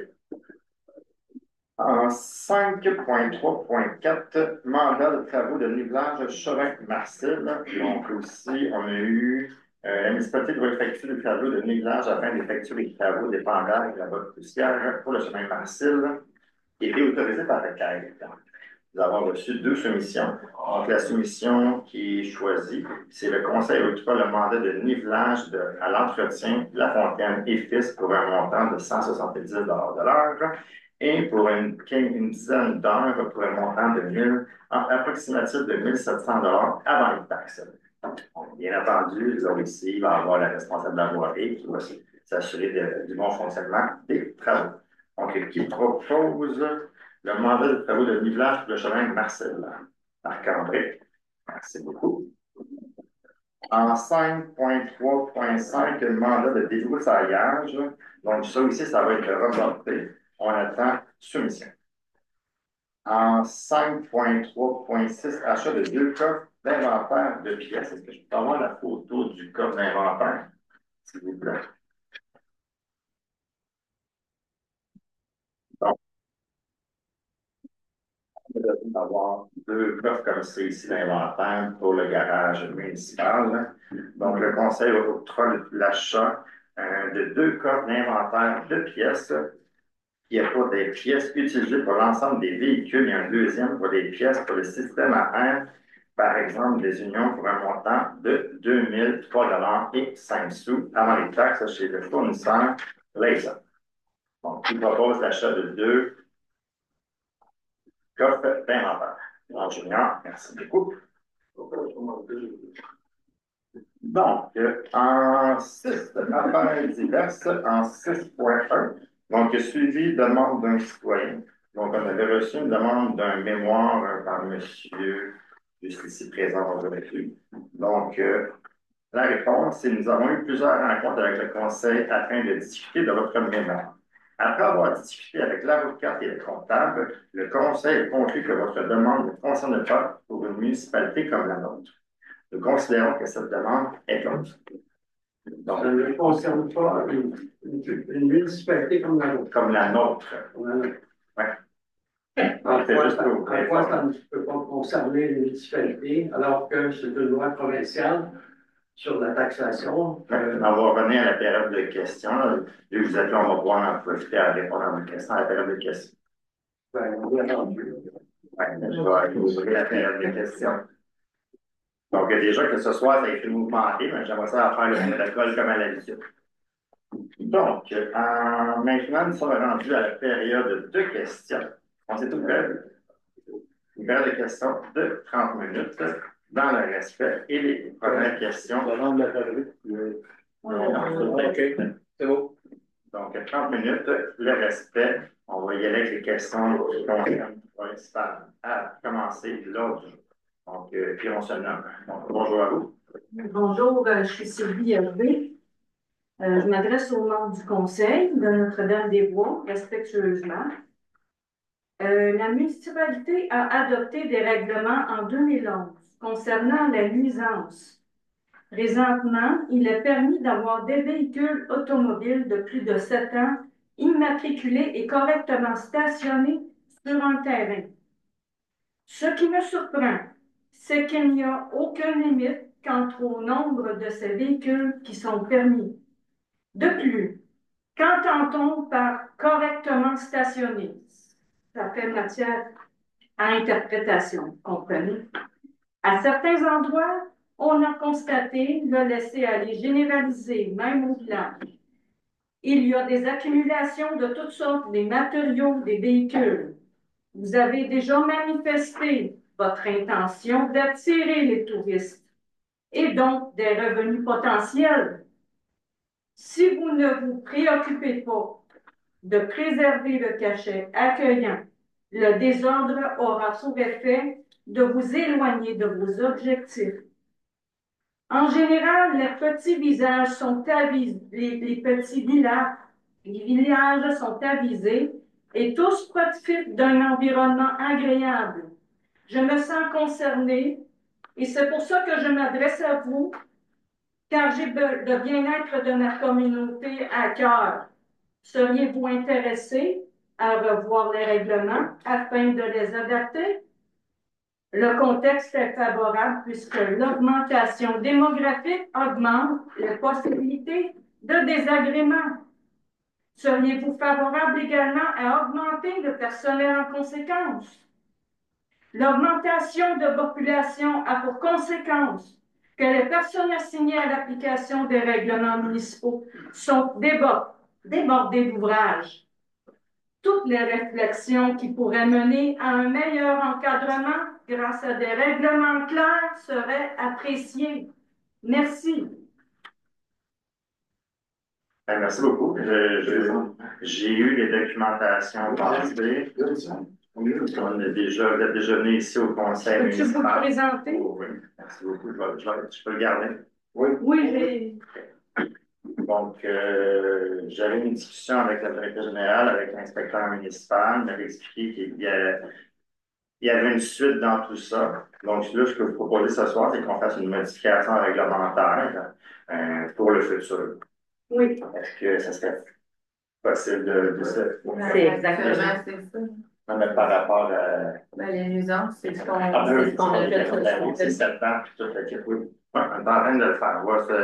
En 5.3.4, mandat de travaux de nivelage Chemin-Marcel. Donc, aussi, on a eu la municipalité doit effectuer des travaux de nivelage afin d'effectuer les travaux d'épandage de la botte poussière pour le chemin Marcel, qui a été autorisé par le CAG. Nous avons reçu 2 soumissions. Donc, la soumission qui est choisie, c'est le conseil octroie le mandat de nivelage à l'entretien de La Fontaine et Fils pour un montant de 170 de l'heure et pour une dizaine d'heures pour un montant de approximatif de 1 700 avant les taxes. Donc, bien entendu, là aussi, il va y avoir la responsable de la voirie qui va s'assurer du bon fonctionnement des travaux. Donc, qui propose le mandat de travaux de nivelage pour le chemin Marcel? Marc-André. Merci beaucoup. En 5.3.5, le mandat de débroussaillage. Donc, ça aussi, ça va être reporté. On attend soumission. En 5.3.6, achat de 2 coffres d'inventaire de pièces. Est-ce que je peux avoir la photo du coffre d'inventaire, s'il vous plaît? Donc, on va avoir 2 coffres comme ça ici d'inventaire pour le garage municipal. Donc, le conseil octroie l'achat de 2 coffres d'inventaire de pièces. Il n'y a pas des pièces utilisées pour l'ensemble des véhicules et un deuxième pour des pièces pour le système à air, par exemple des unions pour un montant de 2 003 et 5 sous avant les taxes chez le fournisseur Laser. Donc, il propose l'achat de 2 coffres d'inventaire. Donc, Junior, merci beaucoup. Donc, en 6, affaires diverses, en 6.1, donc, suivi demande d'un citoyen. Donc, on avait reçu une demande d'un mémoire par monsieur, juste ici présent aujourd'hui. Donc, la réponse, c'est nous avons eu plusieurs rencontres avec le conseil afin de discuter de votre mémoire. Après avoir discuté avec l'avocate et le comptable, le conseil a conclu que votre demande ne concerne pas pour une municipalité comme la nôtre. Nous considérons que cette demande est close. Donc, ça ne concerne pas une municipalité comme la nôtre. Comme la nôtre. Oui. En quoi ça ne peut pas concerner les municipalités, alors que c'est une loi provinciale sur la taxation. On va revenir à la période de questions. Vu que vous êtes là, on va pouvoir en profiter à répondre à vos questions à la période de questions. Ben, on est rendu. Je vais ouvrir la période de questions. Donc, déjà que ce soir, ça a été mouvementé, mais j'aimerais ça faire le protocole comme à l'habitude. Donc, maintenant, nous sommes rendus à la période de questions. On s'est ouvert une période de questions de 30 minutes dans le respect et les premières questions. C'est beau. Donc, 30 minutes, le respect. On va y aller avec les questions qui concernent le principal à commencer l'autre jour. Donc, puis on se nomme. Donc, bonjour à vous. Bonjour, je suis Sylvie Hervé. Je m'adresse aux membres du Conseil de Notre-Dame-des-Bois, respectueusement. La municipalité a adopté des règlements en 2011 concernant la nuisance. Présentement, il est permis d'avoir des véhicules automobiles de plus de 7 ans immatriculés et correctement stationnés sur un terrain. Ce qui me surprend, c'est qu'il n'y a aucune limite quant au nombre de ces véhicules qui sont permis. De plus, qu'entend-on par correctement stationné? Ça fait matière à interprétation, comprenez? À certains endroits, on a constaté le laisser-aller généralisé, même au village. Il y a des accumulations de toutes sortes, des matériaux, des véhicules. Vous avez déjà manifesté votre intention d'attirer les touristes et donc des revenus potentiels. Si vous ne vous préoccupez pas de préserver le cachet accueillant, le désordre aura pour effet de vous éloigner de vos objectifs. En général, les petits villages sont avisés, les villages sont avisés et tous profitent d'un environnement agréable. Je me sens concernée et c'est pour ça que je m'adresse à vous, car j'ai le bien-être de ma communauté à cœur. Seriez-vous intéressé à revoir les règlements afin de les adapter? Le contexte est favorable puisque l'augmentation démographique augmente les possibilités de désagréments. Seriez-vous favorable également à augmenter le personnel en conséquence? L'augmentation de population a pour conséquence que les personnes assignées à l'application des règlements municipaux sont débordées d'ouvrages. Toutes les réflexions qui pourraient mener à un meilleur encadrement grâce à des règlements clairs seraient appréciées. Merci. Merci beaucoup. J'ai eu les documentations passées. On est déjà, vous êtes déjà venu ici au conseil Peux-tu vous municipal. présenter? Oh, oui, merci beaucoup. Je peux le garder. Oui, j'ai. Donc, j'avais une discussion avec l'autorité générale, avec l'inspecteur municipal, il m'avait expliqué qu'il y avait une suite dans tout ça. Donc, là, ce que je peux vous proposer ce soir, c'est qu'on fasse une modification réglementaire pour le futur. Oui. Est-ce que ça serait possible de ça? C'est exactement ça. Non, mais par rapport à... Les nuisances, c'est ce qu'on Ah, oui, c'est ce qu'on a fait. c'est 7 ans, puis tout le oui. Ouais, on est en train de le faire.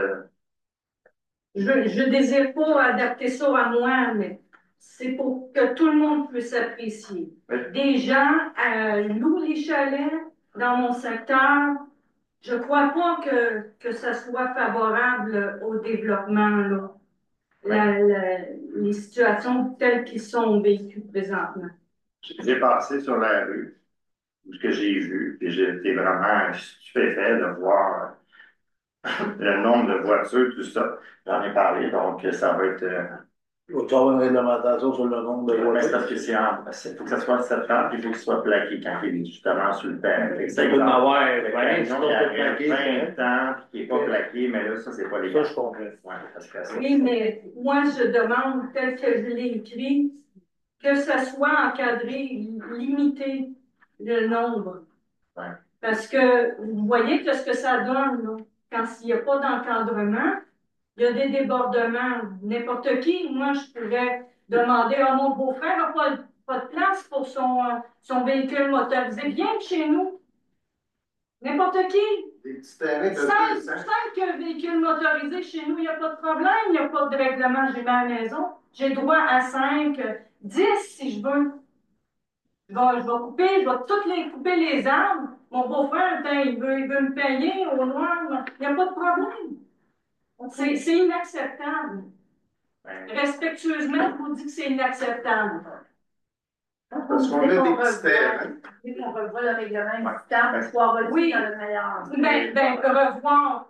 Je désire pas adapter ça à moi, mais c'est pour que tout le monde puisse apprécier. Oui. Des gens louent les chalets dans mon secteur. Je crois pas que ça soit favorable au développement, là. Les situations telles qu'elles sont vécues présentement. J'ai passé sur la rue, ce que j'ai vu, et j'ai été vraiment stupéfait de voir le nombre de voitures, tout ça. J'en ai parlé, donc ça va être... Il faut avoir une réglementation sur le nombre de mais voitures. c'est parce que il faut que ça soit 7 ans, puis il faut que ce soit plaqué quand il est justement sur le terrain. Ça peut en avoir 20, sinon, il y a plaqué. 20 ans, puis qui n'est pas plaqué, mais là, ça, c'est pas Ça, légal. je comprends. Ouais, parce que ça, Oui, mais moi, je demande, tel que je l'ai écrit, que ça soit encadré, limité le nombre. Ouais. Parce que vous voyez que ce que ça donne, là, quand il n'y a pas d'encadrement, il y a des débordements. N'importe qui, moi, je pourrais demander à mon beau-frère n'a pas de place pour son véhicule motorisé. Viens chez nous. N'importe qui. Des petits terrains de 5 véhicules motorisés chez nous, il n'y a pas de problème, il n'y a pas de règlement, j'ai ma maison. J'ai droit à 5, 10 si je veux. Je vais couper, je vais toutes les couper les arbres. Mon beau-frère, il veut me payer au noir. Il n'y a pas de problème. C'est inacceptable. Respectueusement, je vous dis que c'est inacceptable. Parce qu'on a des petits terrains. Oui, on revoit le règlement existant pour pouvoir voter dans le meilleur. Revoir.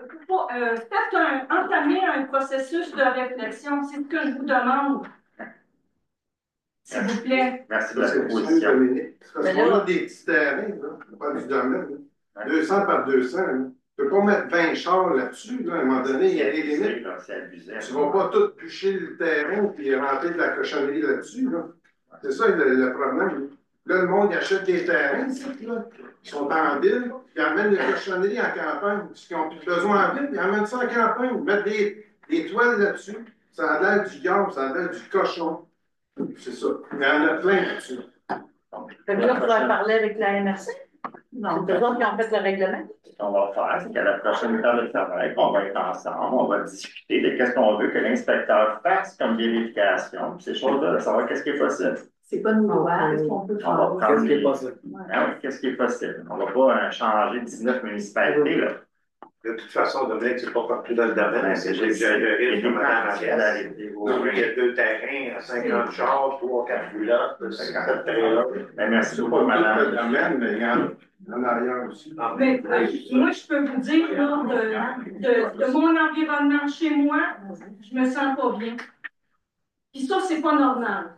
Entamer un processus de réflexion, c'est ce que je vous demande. S'il vous plaît. Merci de la proposition. Parce qu'on a des petits terrains, là, pas du domaine, 200 par 200. Là. Tu ne peux pas mettre 20 chars là-dessus, là, à un moment donné, il y a des limites. Tu ne vas pas tout bûcher le terrain et remplir de la cochonnerie là-dessus. Là. C'est ça le problème. Là, le monde achète des terrains, là. Ils sont en ville, ils amènent les cochonneries en campagne. Parce qu'ils n'ont plus besoin en ville, ils amènent ça en campagne. Ils mettent des toiles là-dessus. Ça a l'air du gaz, ça a l'air du cochon. C'est ça. Il y en a plein là-dessus. Fait que là, il faudra parler avec la MRC. Non. C'est eux autres qui ont fait le règlement. Ce qu'on va faire, c'est qu'à la prochaine table de travail, on va être ensemble, on va discuter de qu'est-ce qu'on veut que l'inspecteur fasse comme vérification, puis ces choses-là, de savoir qu'est-ce qui est possible. C'est pas nous qu'est-ce qu'on peut On va faire. prendre qu'est-ce qui est possible. Ah oui, qu'est-ce qui est possible. On ne va pas changer 19 municipalités, là. De toute façon, Dominique, c'est pas partout dans le domaine. C'est j'ai le risque de Mme Ariès. Il y a 2 terrains à 50 chars, 3-4 roulantes, 50 terrains-là. Merci beaucoup, madame. Le domaine, mais il y en a ailleurs aussi. Mais, moi, je peux vous dire, là, de mon environnement chez moi, je me sens pas bien. Puis ça, c'est pas normal.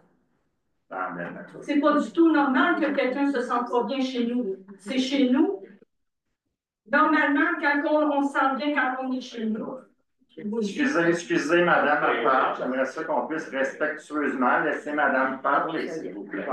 C'est pas du tout normal que quelqu'un se sente pas bien chez nous. C'est chez nous. Normalement, quand on se sent bien quand on est chez nous. Excusez, madame Alpard, j'aimerais ça qu'on puisse respectueusement laisser madame parler, s'il vous plaît.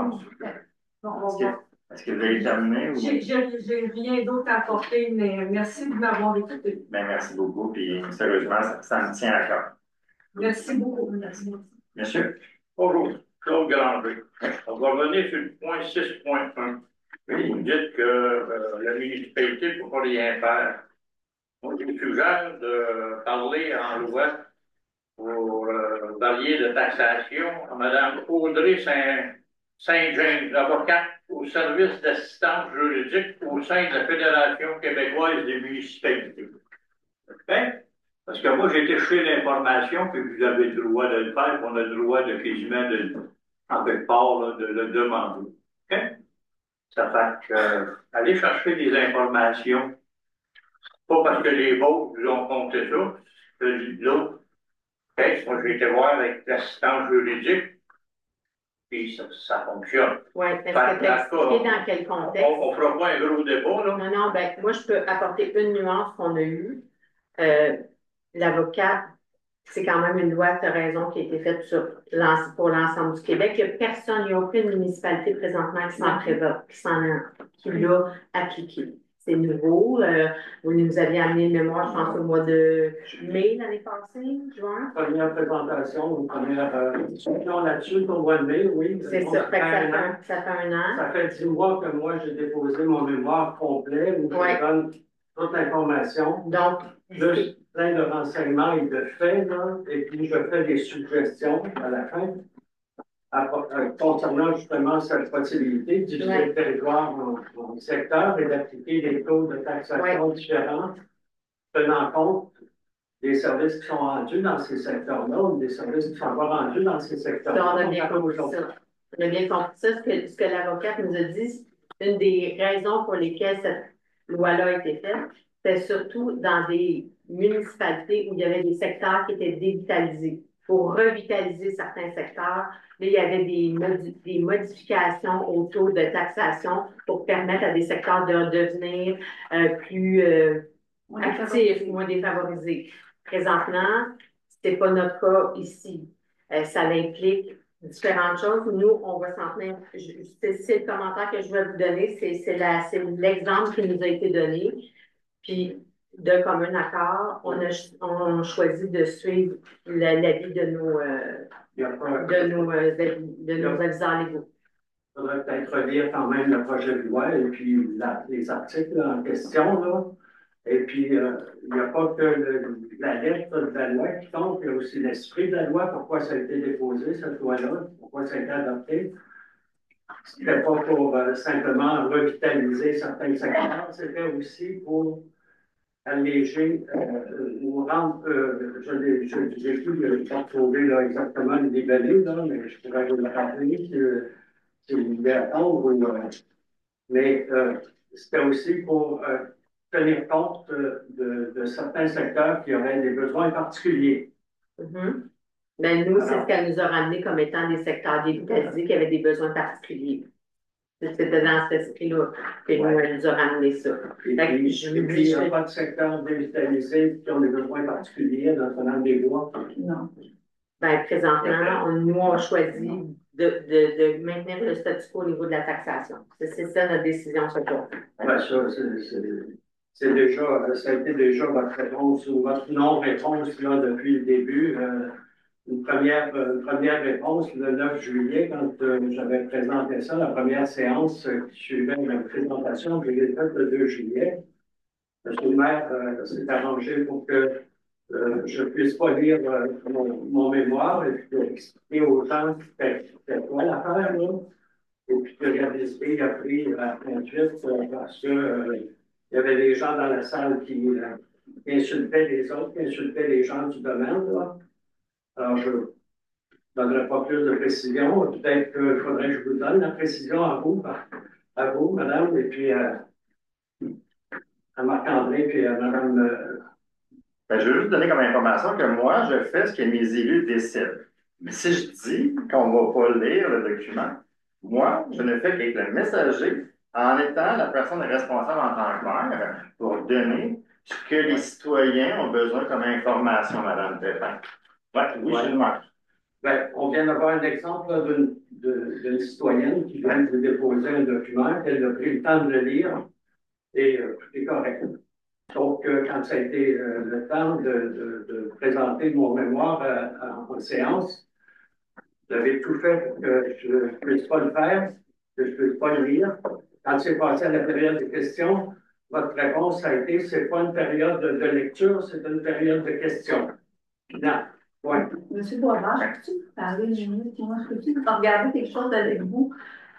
Est-ce que vous avez terminé? J'ai rien d'autre à apporter, mais merci de m'avoir écouté. Bien, merci beaucoup, puis sérieusement, ça me tient à cœur. Merci beaucoup. Merci. Monsieur? Bonjour, Claude Granger. On va revenir sur le point 6.1. Vous dites que la municipalité ne peut pas rien faire. Moi, je vous suggère de parler en loi pour varier de taxation à Mme Audrey Saint-James, avocate au service d'assistance juridique au sein de la Fédération québécoise des municipalités. Okay? Parce que moi, j'ai été chercher l'information, puis vous avez le droit de le faire, on a le droit de quasiment, en quelque part, là, de le demander. Okay? Ça fait que, allez chercher des informations. Pas parce que les vôtres vous ont compté ça, que l'autre. Okay? Moi, j'ai été voir avec l'assistance juridique, puis ça fonctionne. Oui, parce que tu as expliqué dans quel contexte. On ne fera pas un gros débat, là. Non, ben, moi, je peux apporter une nuance qu'on a eue. L'avocat, c'est quand même une loi, tu as raison, qui a été faite pour l'ensemble du Québec. Il n'y a personne, il n'y a aucune municipalité présentement qui l'a appliqué. C'est nouveau. Vous nous aviez amené une mémoire, je pense, au mois de mai l'année passée, juin. Première présentation, première discussion là-dessus au mois de mai, oui. C'est ça, ça fait un an. Ça fait 10 mois que moi, j'ai déposé mon mémoire complet où je donne toute l'information. Donc, juste plein de renseignements et de faits, là, et puis je fais des suggestions à la fin concernant justement cette possibilité d'utiliser le territoire en secteur et d'appliquer des taux de taxation différents, tenant compte des services qui sont rendus dans ces secteurs-là ou des services qui ne sont pas rendus dans ces secteurs-là. On a bien compris ça. On a bien compris ça. Ce que l'avocate nous a dit, une des raisons pour lesquelles cette loi-là a été faite, c'était surtout dans des municipalités où il y avait des secteurs qui étaient dévitalisés. Pour revitaliser certains secteurs, là, il y avait des modifications au taux de taxation pour permettre à des secteurs de devenir plus actifs, moins défavorisés. Présentement, ce n'est pas notre cas ici. Ça implique différentes choses. Nous, on va s'en tenir. C'est le commentaire que je vais vous donner. C'est l'exemple qui nous a été donné. Puis, de commun accord, on a choisi de suivre l'avis de nos aviseurs légaux. Il faudrait peut-être relire quand même le projet de loi et puis les articles en question, là. Et puis, il n'y a pas que la lettre de la loi qui compte, il y a aussi l'esprit de la loi, pourquoi ça a été déposé, cette loi-là, pourquoi ça a été adopté. Ce n'était pas pour simplement revitaliser certains secteurs, c'était aussi pour alléger ou rendre, j'ai pu retrouver là, exactement le libellé, là, mais je pourrais vous le rappeler si vous voulez attendre. Mais c'était aussi pour tenir compte de certains secteurs qui auraient des besoins particuliers. Ben, nous, c'est ce qu'elle nous a ramené comme étant des secteurs dévitalisés qui avaient des besoins particuliers. C'était dans cet esprit-là que nous, elle nous a ramené ça. Et puis, il n'y a pas de secteur dévitalisé qui ont des besoins particuliers dans le domaine des bois? Non. Ben, présentement, nous, on choisit de maintenir le statu quo au niveau de la taxation. C'est ça notre décision ce jour. Ben, ça, ça a été déjà votre réponse ou votre non-réponse là, depuis le début. une première réponse le 9 juillet, quand j'avais présenté ça, la première séance qui suivait la présentation, je l'ai faite le 2 juillet. Le maire s'est arrangé pour que je ne puisse pas lire mon mémoire et puis expliquer aux gens c'était quoi l'affaire, là. Et puis que la DSP a pris la 28 parce que il y avait des gens dans la salle qui insultaient les autres, qui insultaient les gens du domaine, là. Alors, je ne donnerai pas plus de précision. Peut-être qu'il faudrait que je vous donne la précision à vous, madame, et puis à Marc-André, puis à madame. Ben, je veux juste donner comme information que moi, je fais ce que mes élus décident. Mais si je dis qu'on ne va pas lire le document, moi, je ne fais qu'être le messager en étant la personne responsable en tant que maire pour donner ce que les citoyens ont besoin comme information, Madame Pépin. Oui, je le marque. Ben, on vient d'avoir un exemple d'une citoyenne qui vient de déposer un document, elle a pris le temps de le lire et tout est correct. Donc, quand ça a été le temps de présenter mon mémoire en séance, j'avais tout fait pour que je ne puisse pas le faire, que je ne puisse pas le lire. Quand c'est passé à la période de questions, votre réponse a été c'est pas une période de lecture, c'est une période de questions. Non. Ouais. Monsieur Boisvert, peux-tu me parler une minute? Moi, je peux-tu regarder quelque chose avec vous?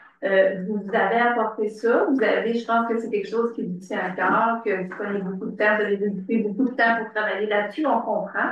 Vous avez apporté ça, vous avez, je pense que c'est quelque chose qui vous tient à cœur, que vous prenez beaucoup de temps, vous avez dédié beaucoup de temps pour travailler là-dessus, on comprend.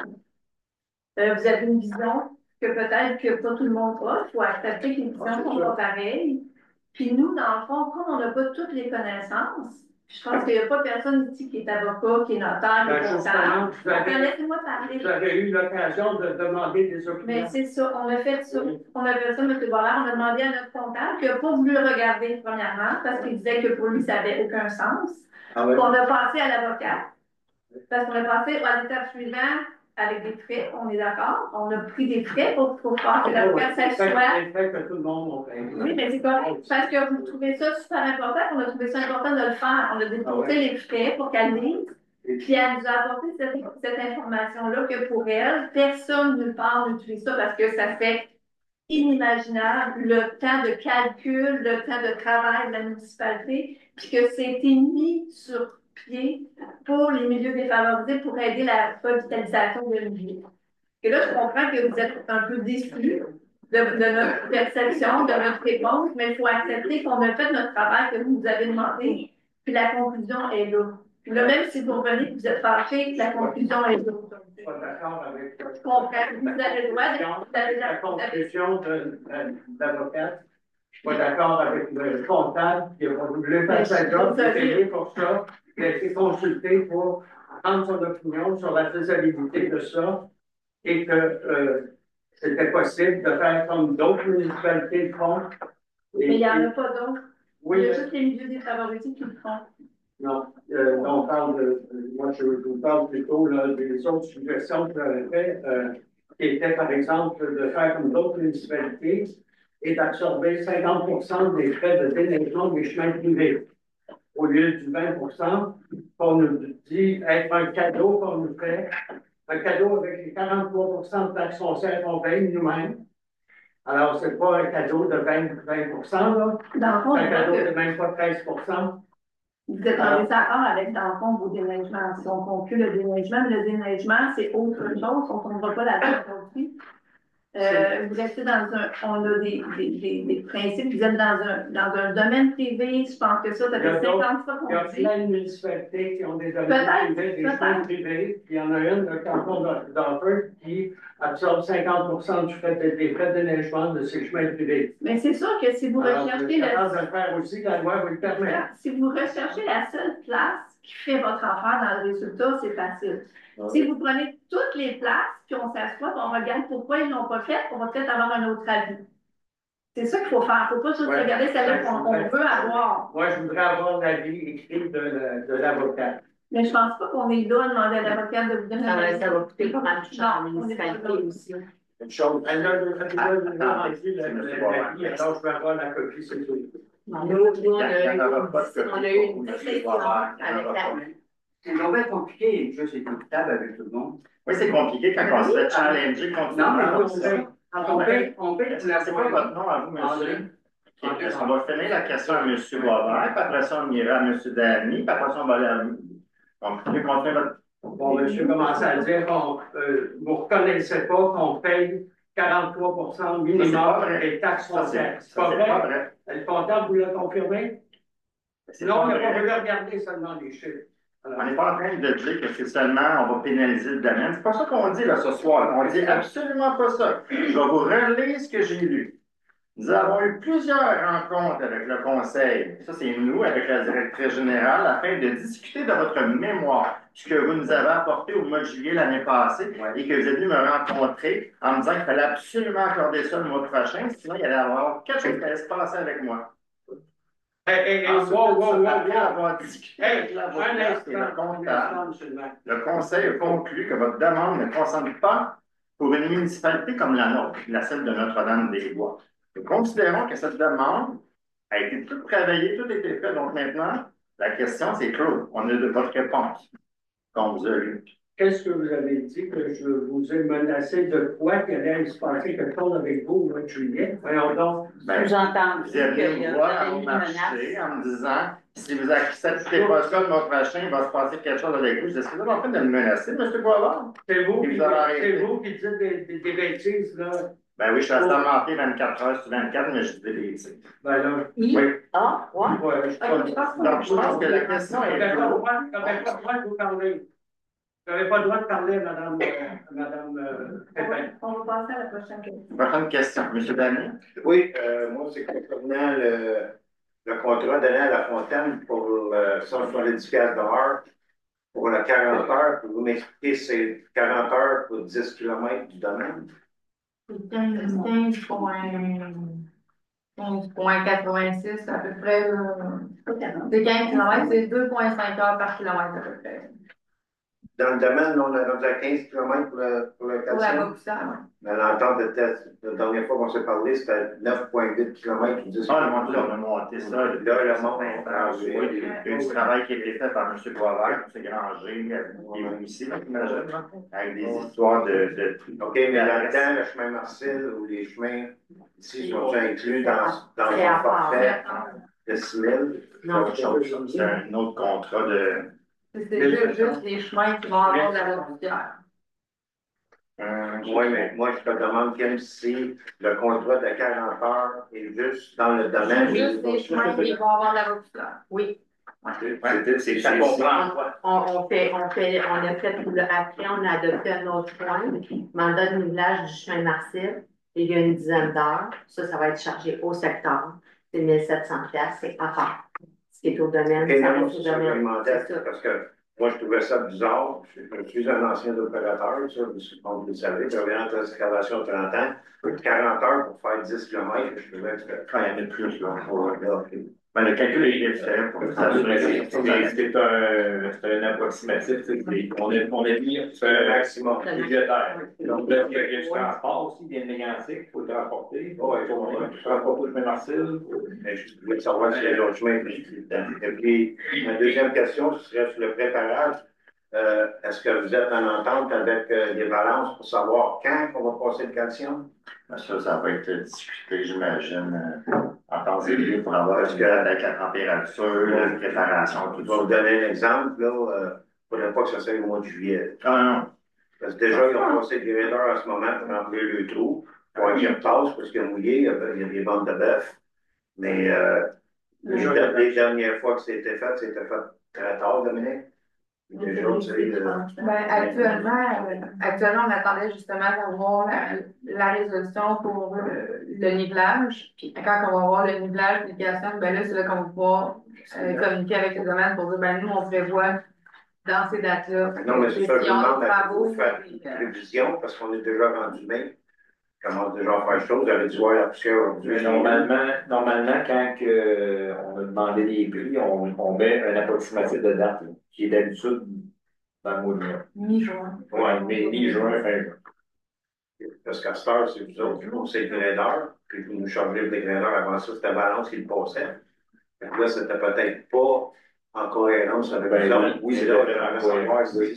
Vous avez une vision que peut-être que pas tout le monde a, il faut accepter que les visions sont pas pareilles. Puis nous, dans le fond, comme on n'a pas toutes les connaissances, je pense qu'il n'y a pas personne ici qui est avocat, qui est notaire, qui est comptable. Laissez-moi parler. J'avais eu l'occasion de demander des opinions. Mais c'est ça, on a fait ça. On a fait ça, M. Bollard, on a demandé à notre comptable qui n'a pas voulu le regarder premièrement parce qu'il disait que pour lui, ça n'avait aucun sens. Ah ouais. On a passé à l'avocat. Parce qu'on a passé à l'étape suivante avec des frais, on est d'accord. On a pris des frais pour faire que l'avocat s'assoie. C'est fait que tout le monde a fait. Oui, mais c'est correct. Parce que vous trouvez ça super important, on a trouvé ça important de le faire. On a déposé les frais pour qu'elle lise. Puis elle nous a apporté cette information-là que pour elle, personne nulle part n'utilise ça parce que ça fait inimaginable le temps de calcul, le temps de travail de la municipalité, puis que c'était mis sur pied pour les milieux défavorisés pour aider la revitalisation de milieu. Et là, je comprends que vous êtes un peu déçus de notre perception, de notre réponse, mais il faut accepter qu'on a fait notre travail que vous nous avez demandé, puis la conclusion est là. Puis là, même si vous revenez et que vous êtes fâché, la conclusion est là. Je ne suis pas d'accord avec je comprends. Vous avez le droit de la conclusion de l'avocate. Je ne suis pas d'accord avec le comptable qui n'a pas voulu faire sa job, qui est payé pour ça, qui a été consulté pour prendre son opinion sur la faisabilité de ça et que c'était possible de faire comme d'autres municipalités le font. Mais il n'y en a pas d'autres. Oui, il y a juste les milieux défavorisés qui le font. Non, on parle moi je vous parle plutôt là, des autres suggestions que j'avais faites, qui étaient par exemple de faire comme d'autres municipalités et d'absorber 50% des frais de déneigement des chemins privés. Au lieu du 20% qu'on nous dit être un cadeau qu'on nous fait, un cadeau avec les 43% de taxes foncières qu'on paye nous-mêmes. Alors, ce n'est pas un cadeau de 20% là. C'est un cadeau de même pas 13%. Vous êtes en désaccord avec, dans le fond, vos déneigements. Si on conclut le déneigement, c'est autre chose. On ne va pas là-dedans aujourd'hui. Vous restez on a des principes, vous êtes dans un domaine privé, je pense que ça fait 50 fois qu'on dit. Il y a plein de municipalités qui ont des domaines privés, des chemins privés. Il y en a une, le canton d'Alford, qui absorbe 50% des frais de déneigement de ces chemins privés. Mais c'est sûr que si vous recherchez si vous recherchez la seule place qui fait votre affaire dans le résultat, c'est facile. Okay. Si vous prenez toutes les places, puis on s'assoit, on regarde pourquoi ils ne l'ont pas fait, on va peut-être avoir un autre avis. C'est ça qu'il faut faire. Il ne faut pas juste regarder celle-là qu'on veut avoir. Moi, je voudrais avoir l'avis écrit de l'avocat. Mais je ne pense pas qu'on est là à demander à l'avocat de vous donner un avis. Ça va coûter pas mal de cher à la municipalité aussi. Une chose. Alors, je vais avoir la copie, c'est tout. Nous, on a eu une discussion avec la C'est vraiment compliqué, juste être équitable avec tout le monde. Oui, c'est compliqué quand on se fait challenger Non, mais continuellement comme ça. on paye pour la C'est quoi votre nom à vous, monsieur? Ok, est-ce qu'on va finir la question à M. Boisvert, puis après ça, on ira à M. Dany, puis après ça, on va aller à vous. Donc, vous pouvez continuer votre... Bon, monsieur commence à dire qu'on vous ne reconnaissez pas qu'on paye 43 minimum des taxes foncières. C'est pas vrai? Le comptable vous l'a confirmé? Sinon, on n'a pas voulu regarder seulement les chiffres. On n'est pas en train de dire que c'est seulement on va pénaliser le domaine. C'est pas ça qu'on dit là ce soir. On dit absolument pas ça. Je vais vous relire ce que j'ai lu. Nous avons eu plusieurs rencontres avec le Conseil, ça c'est nous, avec la directrice générale, afin de discuter de votre mémoire, ce que vous nous avez apporté au mois de juillet l'année passée, et que vous êtes venu me rencontrer en me disant qu'il fallait absolument accorder ça le mois prochain, sinon il y allait y avoir quelque chose qui allait se passer avec moi. Après avoir discuté avec l'avocat et le comptable, le Conseil a conclu que votre demande ne concerne pas pour une municipalité comme la nôtre, la celle de Notre-Dame-des-Bois. Nous considérons que cette demande a été toute travaillée, tout a été fait. Donc maintenant, la question, c'est clos. On a de votre réponse qu'on vous a lu. Qu'est-ce que vous avez dit que je vous ai menacé de quoi qu'il allait se passer quelque chose avec vous au mois de juillet? Voyons donc. Vous entendez Vous êtes venu me voir au marché en me disant si vous n'acceptez pas ça le mois prochain, il va se passer quelque chose avec vous. Est-ce que vous êtes en train de me menacer, M. Boisvert? C'est vous qui dites des bêtises, là. Ben oui, je suis assermenté 24 heures sur 24, mais je dis des bêtises. Ben là. Oui. Ah, ouais. Donc, je pense que la question est. Vous n'avez pas le droit de vous parler. Vous n'avez pas le droit de parler, madame Pépin. On va passer à la prochaine question. Prochaine question. M. Dany? Oui, moi, c'est concernant le contrat donné à La Fontaine pour 170$ de l'heure pour le 40 heures. Pouvez-vous m'expliquer c'est 40 heures pour 10 km du domaine? C'est 15,86 à peu près. C'est 15 km, c'est 2,5 heures par kilomètre à peu près. Dans le domaine, on a rendu à 15 km pour le 400. Pour la Vauxhall, oui. Mais l'entente était, la dernière fois qu'on s'est parlé, c'était 9,8 km ou 10 km. Ah, on a monté ça. Là, le monde est changé. Il y a eu du travail qui a été fait par M. Boisvert, M. Granger, et vous ici, j'imagine, avec des histoires de. OK, mais là-dedans, le chemin Marcel ou les chemins ici sont inclus dans un forfait de 6 000. Non, c'est un autre contrat de. C'est juste les chemins qui vont avoir de la routière. Oui, mais moi, je te demande, Kim, si le contrat de 40 heures est juste dans le domaine. C'est juste les chemins qui vont avoir de la routière. Oui. C'est ça comprend. On a fait, après, on a adopté un autre point, mandat de nivelage du chemin Marcel, il y a une dizaine d'heures. Ça va être chargé au secteur. C'est 1 700$, c'est à part. Ce qui est au domaine, Et ça non, reste au c'est ça que je domaine. demandais, parce que moi, je trouvais ça bizarre. Je suis un ancien opérateur, ça, comme vous le savez, je reviens en excavation 30 ans. 40 heures pour faire 10 km, je trouvais que c'était. Quand il y en a plus, là. Ben, le calcul est fait pour s'assurer que c'est un approximatif. On a mis un maximum budgétaire. Donc, là, il y a du transport aussi, bien négatif, il faut le transporter. Il faut transporter le chemin Marcel. Je voulais savoir s'il y a d'autres chemins. Et puis, ma deuxième question, ce serait sur le préparage. Est-ce que vous êtes en entente avec les balances pour savoir quand on va passer le calcium? Ça va être discuté, j'imagine, en temps et lieu pour avoir avec la température, la préparation, tout ça. Je vais vous donner un exemple, là. Il ne faudrait pas que ça soit au mois de juillet. Ah non. Parce que déjà, ils ont passé le gradeur en ce moment pour remplir le trou, pour qu'ils repassent, parce qu'il y a mouillé, il y a des bandes de bœuf. Mais les dernières fois que c'était fait très tard, Dominique. Actuellement, on attendait justement d'avoir la résolution pour le nivelage. Puis quand on va avoir le nivelage, l'application, ben là, c'est là qu'on va pouvoir communiquer avec le domaine pour dire, ben nous, on prévoit dans ces dates-là. Non, mais c'est ça, je demande à vous faire une prévision, parce qu'on est déjà rendu mai. On commence déjà à faire chose, j'avais dû voir la poussière aujourd'hui. Normalement, quand on a demandé les prix, on met un approximatif de date, qui est d'habitude dans le mois de mai. Mi-juin. Oui, mi-juin, fin juin. Parce qu'à cette heure, c'est vous autres, pour ces grandeurs, puis vous nous chargez des grandeurs avant ça, c'était Balance qui le passait. Donc là, c'était peut-être pas en cohérence avec Ben, les autres. oui, c'est là, vrai, on en savoir cohérence, si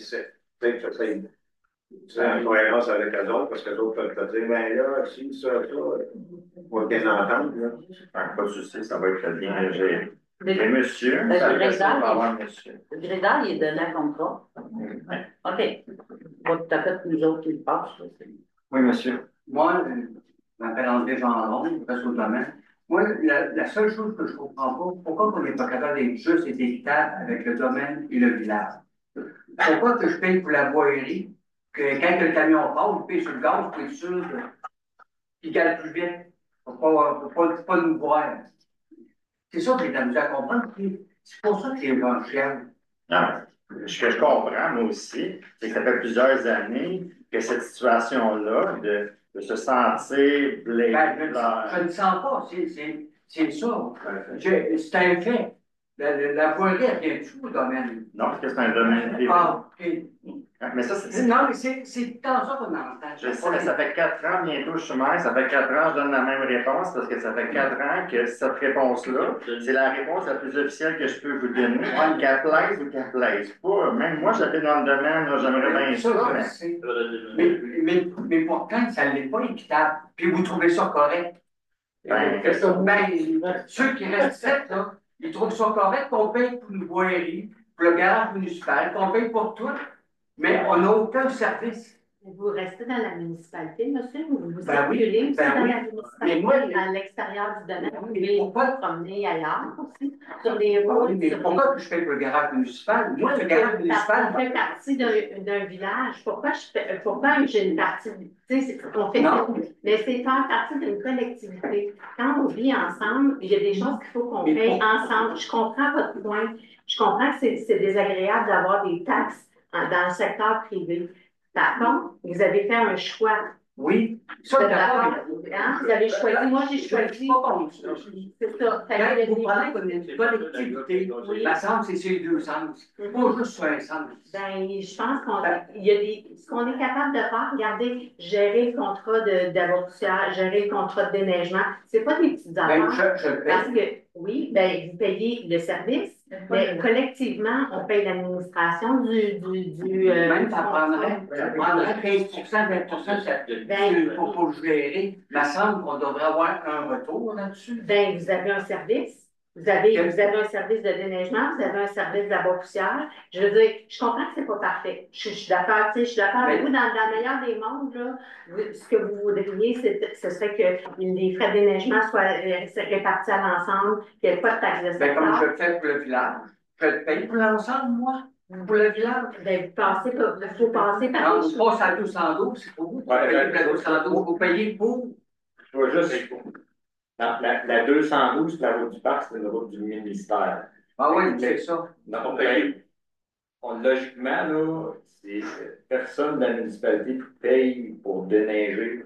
c'est en cohérence avec les autres, parce que les autres peuvent te dire, ben là, si, ça, on va bien entendre, là. Pas de souci, ça va être bien géré. Mais monsieur, Ben, ça le reste Grédal, pour avoir monsieur. Le Grédal, il est donné à contrat. OK. Pas tout à fait nous autres qui le passent. là. Oui, monsieur. Moi, je m'appelle André Gendron, je reste au domaine. Moi, la seule chose que je ne comprends pas, pourquoi on n'est pas capable d'être juste et équitable avec le domaine et le village? Pourquoi que je paye pour la voirie, que quand le camion passe, je paye sur le gaz pour être sûr qu'il gale plus vite, pour pas nous voir. C'est ça que j'ai amusé à comprendre, puis c'est pour ça que les gens chialent. Non, ce que je comprends, moi aussi, c'est que ça fait plusieurs années que cette situation-là, de se sentir blessé. Je ne sens pas, c'est ça. C'est un fait. La voirie, elle vient du au domaine. Non, parce que c'est un domaine privé. Ah, ok. Mais ça, c'est. Non, mais c'est dans ça qu'on entend. Je sais, mais ça fait 4 ans, bientôt, je suis maire, ça fait 4 ans, je donne la même réponse parce que ça fait 4 ans que cette réponse-là, c'est la réponse la plus officielle que je peux vous donner. Qu'elle plaise ou qu'elle plaise pas. Même moi, j'habite dans le domaine, là, j'aimerais bien ça. Mais pourtant, ça ne l'est pas équitable. Puis vous trouvez ça correct. Ben, Ceux qui restent sept, là, ils trouvent ça correct qu'on paye pour une voirie, pour le garage municipal, qu'on paye pour tout, mais on n'a aucun service. Vous restez dans la municipalité, monsieur, ou vous Ben oui, circulez aussi ben dans oui. la municipalité, Mais moi, à l'extérieur du domaine, vous mais pouvez pourquoi? vous promener ailleurs aussi, sur les Oui, routes. mais pourquoi que je paye pour le garage municipal? Moi, le garage municipal. On fait partie d'un village. Pourquoi j'ai une partie, tu sais, on fait Non. mais c'est faire partie d'une collectivité. Quand on vit ensemble, il y a des choses qu'il faut qu'on paye ensemble. Je comprends votre point. Je comprends que c'est désagréable d'avoir des taxes dans le secteur privé. Par contre, vous avez fait un choix. Oui, Vous êtes d'accord? Hein? Vous avez choisi. Moi, j'ai choisi. C'est ça. Quand vous parlez comme une collectivité, la sens, c'est ces deux sens. Pas juste sur un sens. Ben, je pense qu'il y a ce qu'on est capable de faire, regardez, gérer le contrat d'avortissage, gérer le contrat de déneigement, c'est pas des petites affaires. Ben, je le paye. Parce que, oui, ben, vous payez le service, mais collectivement, on paye l'administration Même ça prendrait 15%, 20% pour gérer. Il me semble qu'on devrait avoir un retour là-dessus. Ben, vous avez un service. Vous avez un service de déneigement, vous avez un service d'abord-poussière. Je veux dire, je comprends que c'est pas parfait. Je suis d'accord, tu sais, je suis d'accord avec vous. Dans le meilleur des mondes, là, ce que vous voudriez, ce serait que les frais de déneigement soient répartis à l'ensemble, qu'il n'y ait pas de taxe de secteur. Ben, comme je le fais pour le village, je le paye pour l'ensemble, moi, pour le village. Ben, il faut passer par Non, les on passe à 212, c'est pour vous. Vous payez pour la 212, vous payez pour. Je vois juste. La 212, la route du parc, c'est une route du ministère. Ah oui, c'est ça. Non, logiquement, là, c'est personne de la municipalité qui paye pour déneiger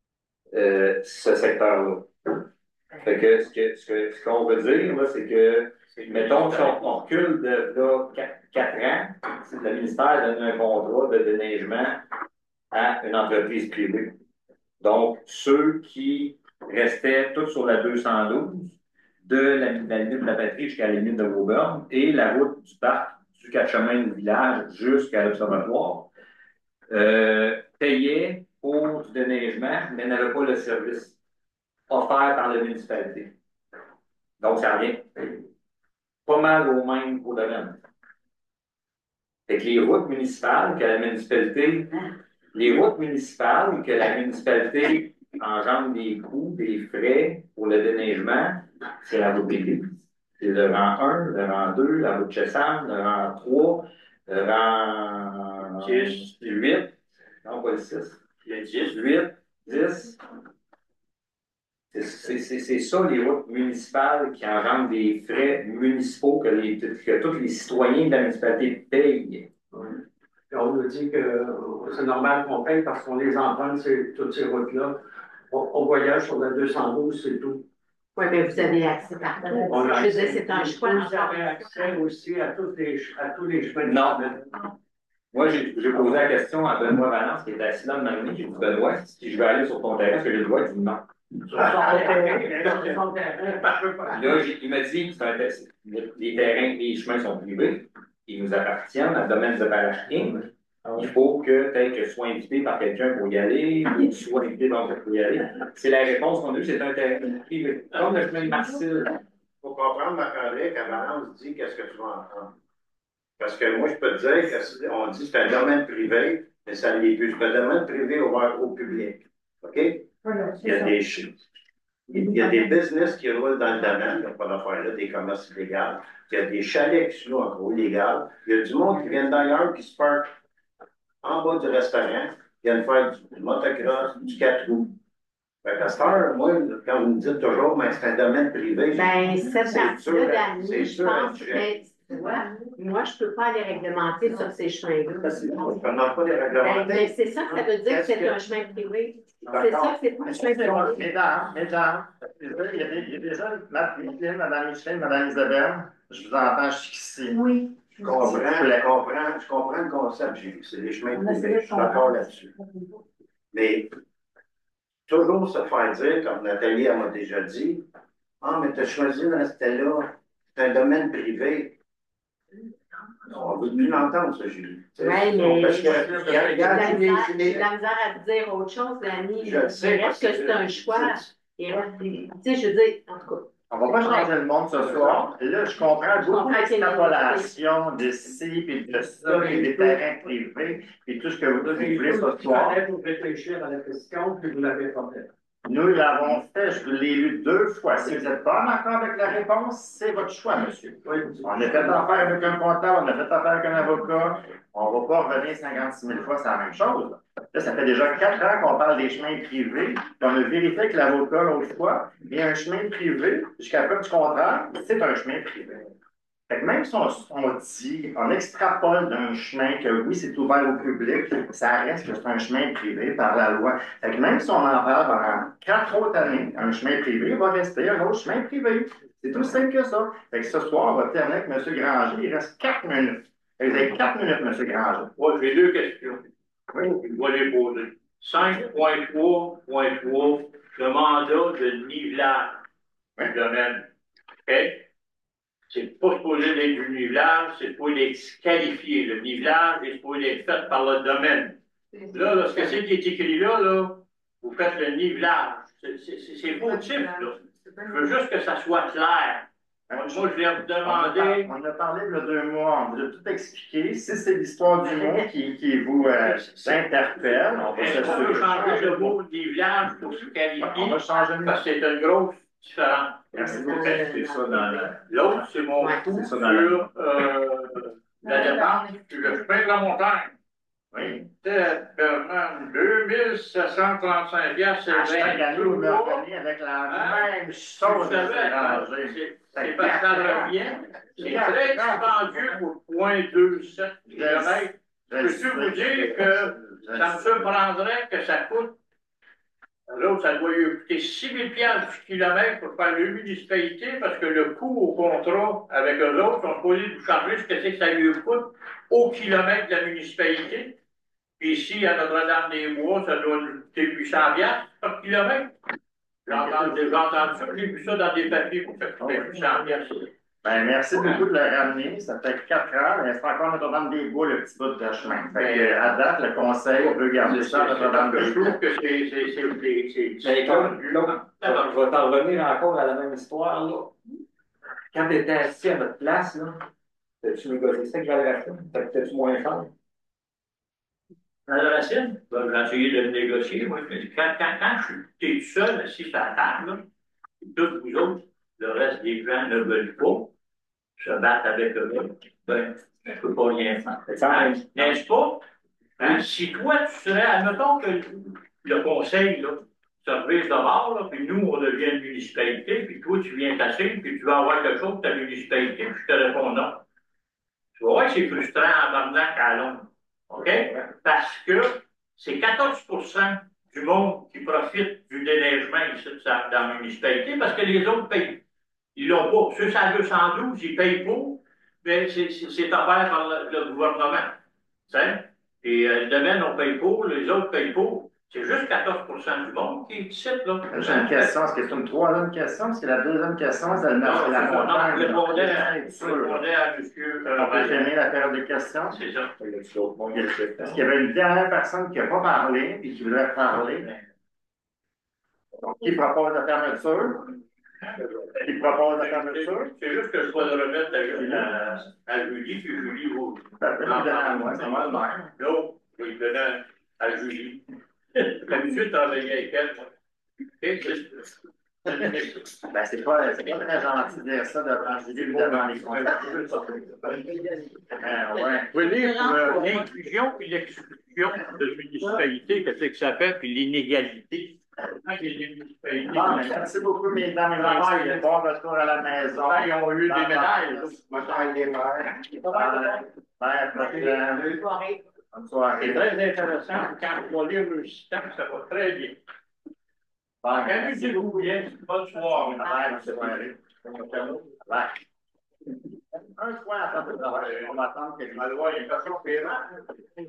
ce secteur-là. Fait que ce qu'on veut dire, là, c'est que, mettons, si on recule de là, 4 ans, c'est le ministère donne un contrat de déneigement à une entreprise privée. Donc, ceux qui restaient tous sur la 212, de la limite de la Patrie jusqu'à la limite de Woburn, et la route du parc du quatre-chemins du village jusqu'à l'observatoire, payaient pour du déneigement, mais n'avaient pas le service offert par la municipalité. Donc, ça revient pas mal au même pour le même. Fait que les routes municipales que la municipalité engendre des coûts, des frais pour le déneigement, c'est la route d'église. C'est le rang 1, le rang 2, la route Chessam, le rang 3, le rang 8, non pas le 6, le 10, 8, 10. C'est ça, les routes municipales qui engendrent des frais municipaux que tous les citoyens de la municipalité payent. Et on nous dit que c'est normal qu'on paye parce qu'on les emprunte, toutes ces routes-là. On voyage sur la 212, c'est tout. Oui, mais vous avez accès partout. Je veux dire, c'est un choix. Vous avez accès aussi à tous les chemins. Non. Moi, j'ai posé la question à Benoît Valence, qui est assis là de J'ai dit, Benoît, si je veux aller sur ton terrain, est-ce que j'ai le droit? Il dit non. Là, il m'a dit, les terrains, les chemins sont privés, ils nous appartiennent dans le domaine de parachuting. Il faut que tu sois invité par quelqu'un pour y aller, ou que tu sois invité donc pour y aller. C'est la réponse qu'on a eue, c'est un terrain privé. Comme le chemin de Marcille. Il faut comprendre, Marc-André, qu'à Valence dit qu'est-ce que tu vas entendre. Parce que moi, je peux te dire qu'on dit que c'est un domaine privé, mais ça ne l'est plus. C'est un domaine privé ouvert au public. OK? Il y a des business qui roulent dans le domaine, il n'y a pas d'affaires là, des commerces illégaux. Il y a des chalets qui sont en gros illégaux. Il y a du monde qui vient d'ailleurs qui se parque en bas du restaurant, qui viennent faire du motocross, du 4 roues. Fait qu'à cette heure, moi, quand vous me dites toujours, mais c'est un domaine privé, Cette partie-là d'année, je pense que tu vois, moi, je ne peux pas aller réglementer sur ces chemins-là. je ne demande pas de réglementer. C'est ça que ça veut dire que c'est un chemin privé. C'est ça que c'est pas un chemin privé. Mesdames, il y a déjà Mme Micheline, Mme Isabelle. Je vous entends jusqu'ici. Oui. Je comprends le concept, c'est les chemins privés, je suis d'accord là-dessus. Mais toujours se faire dire, comme Nathalie m'a déjà dit, ah, mais tu as choisi de rester là, c'est un domaine privé. On ne veut plus l'entendre, ça, Julie. Oui, mais Parce que, j'ai de la misère à te dire autre chose, Dani. Il reste que c'est un choix. Il reste, tu sais, je veux dire, en tout cas. On ne va pas changer le monde ce soir. Et là, je comprends beaucoup l'extrapolation de ci, puis de ça, puis des terrains privés, puis tout ce que vous voulez ce soir. Pour réfléchir à la question, puis vous l'avez pas fait. Nous l'avons fait, je vous l'ai lu 2 fois. Si vous n'êtes pas en accord avec la réponse, c'est votre choix, monsieur. On a fait affaire avec un comptable, on a fait affaire avec un avocat. On ne va pas revenir 56 000 fois, c'est la même chose. Là, ça fait déjà 4 ans qu'on parle des chemins privés. Puis on a vérifié avec l'avocat l'autre fois. Il y a un chemin privé, jusqu'à preuve du contraire, c'est un chemin privé. Fait que même si on extrapole d'un chemin que oui, c'est ouvert au public, ça reste que c'est un chemin privé par la loi. Fait que même si on en parle pendant 4 autres années, un chemin privé va rester un autre chemin privé. C'est tout simple que ça. Fait que ce soir, on va terminer avec M. Granger. Il reste 4 minutes. Fait que vous avez 4 minutes, M. Granger. Moi, j'ai 2 questions. Oui. Je vais les poser. 5.3.3, le mandat de nivelage du domaine. OK? C'est pas supposé être du nivelage, c'est supposé être qualifié. Le nivelage est supposé être fait par le domaine. Là, ce que c'est qui est écrit là, vous faites le nivelage. C'est fautif, là. Je veux juste que ça soit clair. Moi, je vais vous demander. On a parlé de 2 mois, on vous a tout expliqué. Si c'est l'histoire du mot qui vous interpelle, on va Est-ce qu'on peut changer le mot nivelage pour se qualifier? On va changer le mot. Parce que c'est une grosse différence. Merci beaucoup. C'est ça dans la... L'autre, c'est mon coup sur la dépense sur le chemin de la montagne. Oui. Bernard, 2735 piastres, c'est Chaque année, vous me 23. revenez avec la même chose. C'est parce que ça revient. C'est très dispendieux pour 0.27 km. Je peux vous dire que ça me surprendrait que ça coûte. L'autre, ça doit lui coûter 6 000 $ du kilomètre pour faire le municipalité parce que le coût au contrat avec eux autres sont supposés vous charger ce que c'est que ça lui coûte au kilomètre de la municipalité. Puis ici, à Notre-Dame-des-Bois, ça doit nous coûter 800 $ par kilomètre. J'ai entendu ça, j'ai vu ça dans des papiers pour faire coûter 800 $. Ben, merci beaucoup de le ramener. Ça fait 4 ans, mais c'est encore Notre-Dame-des-Bois, le petit bout de chemin. Fait que, à date, le conseil veut garder ça à Je Notre-Dame-des-Bois. trouve que c'est Alors, je vais t'en revenir encore à la même histoire, là. Quand tu étais assis à votre place, là, as-tu négocié ça avec la racine? T'as-tu moins cher? Dans la racine, j'ai essayé de le négocier. Moi, quand je suis tout seul assis à la table, là, et tous vous autres, le reste des gens ne veulent pas se battre avec eux, ben, je ne peux pas rien faire. N'est-ce pas? Hein? Si toi, tu serais, admettons que le conseil, là, service de bord, là, puis nous, on devient une municipalité, puis toi, tu viens t'asseoir, puis tu vas avoir quelque chose de ta municipalité, puis je te réponds non. Tu vois, ouais, c'est frustrant en barnac à long. OK? Parce que c'est 14% du monde qui profite du déneigement ici dans la municipalité, parce que les autres payent. Ils l'ont pas. Ceux à 212, ils payent pour, mais c'est offert par le gouvernement. Tu sais? Et le domaine, on paye pour, les autres payent pour. C'est juste 14% du monde qui est ici, là. J'ai une question. Est-ce que c'est une troisième question? Parce que la deuxième question, c'est la montagne. Je répondais à monsieur. On peut fermer la période de questions. C'est ça. Est-ce qu'il y avait une dernière personne qui n'a pas parlé et qui voulait parler? Donc, qui propose la fermeture? Qui propose la fermeture? C'est juste que je vais le remettre à Julie, puis Julie vous. Ça peut me donner à moi, c'est moi le maire. L'autre, je vais le donner à Julie. J'ai l'habitude de travailler avec elle, moi. Ben, c'est pas très gentil de dire ça devant Julie ou devant les contacts. Ouais. Oui, pour l'inclusion et l'exclusion de municipalité, qu'est-ce que ça fait, puis l'inégalité. Bon, merci beaucoup, mesdames et messieurs. Bon retour à la maison. Ils ont eu des médailles. Bonne des mères. Bonne prochaine. Bonne soirée. C'est très intéressant. Quand on va lire le système, ça va très bien. Bon, Amusez-vous bien. Bonne soirée. bonne soirée. Bye. Un soir, on va attendre que La loi est pas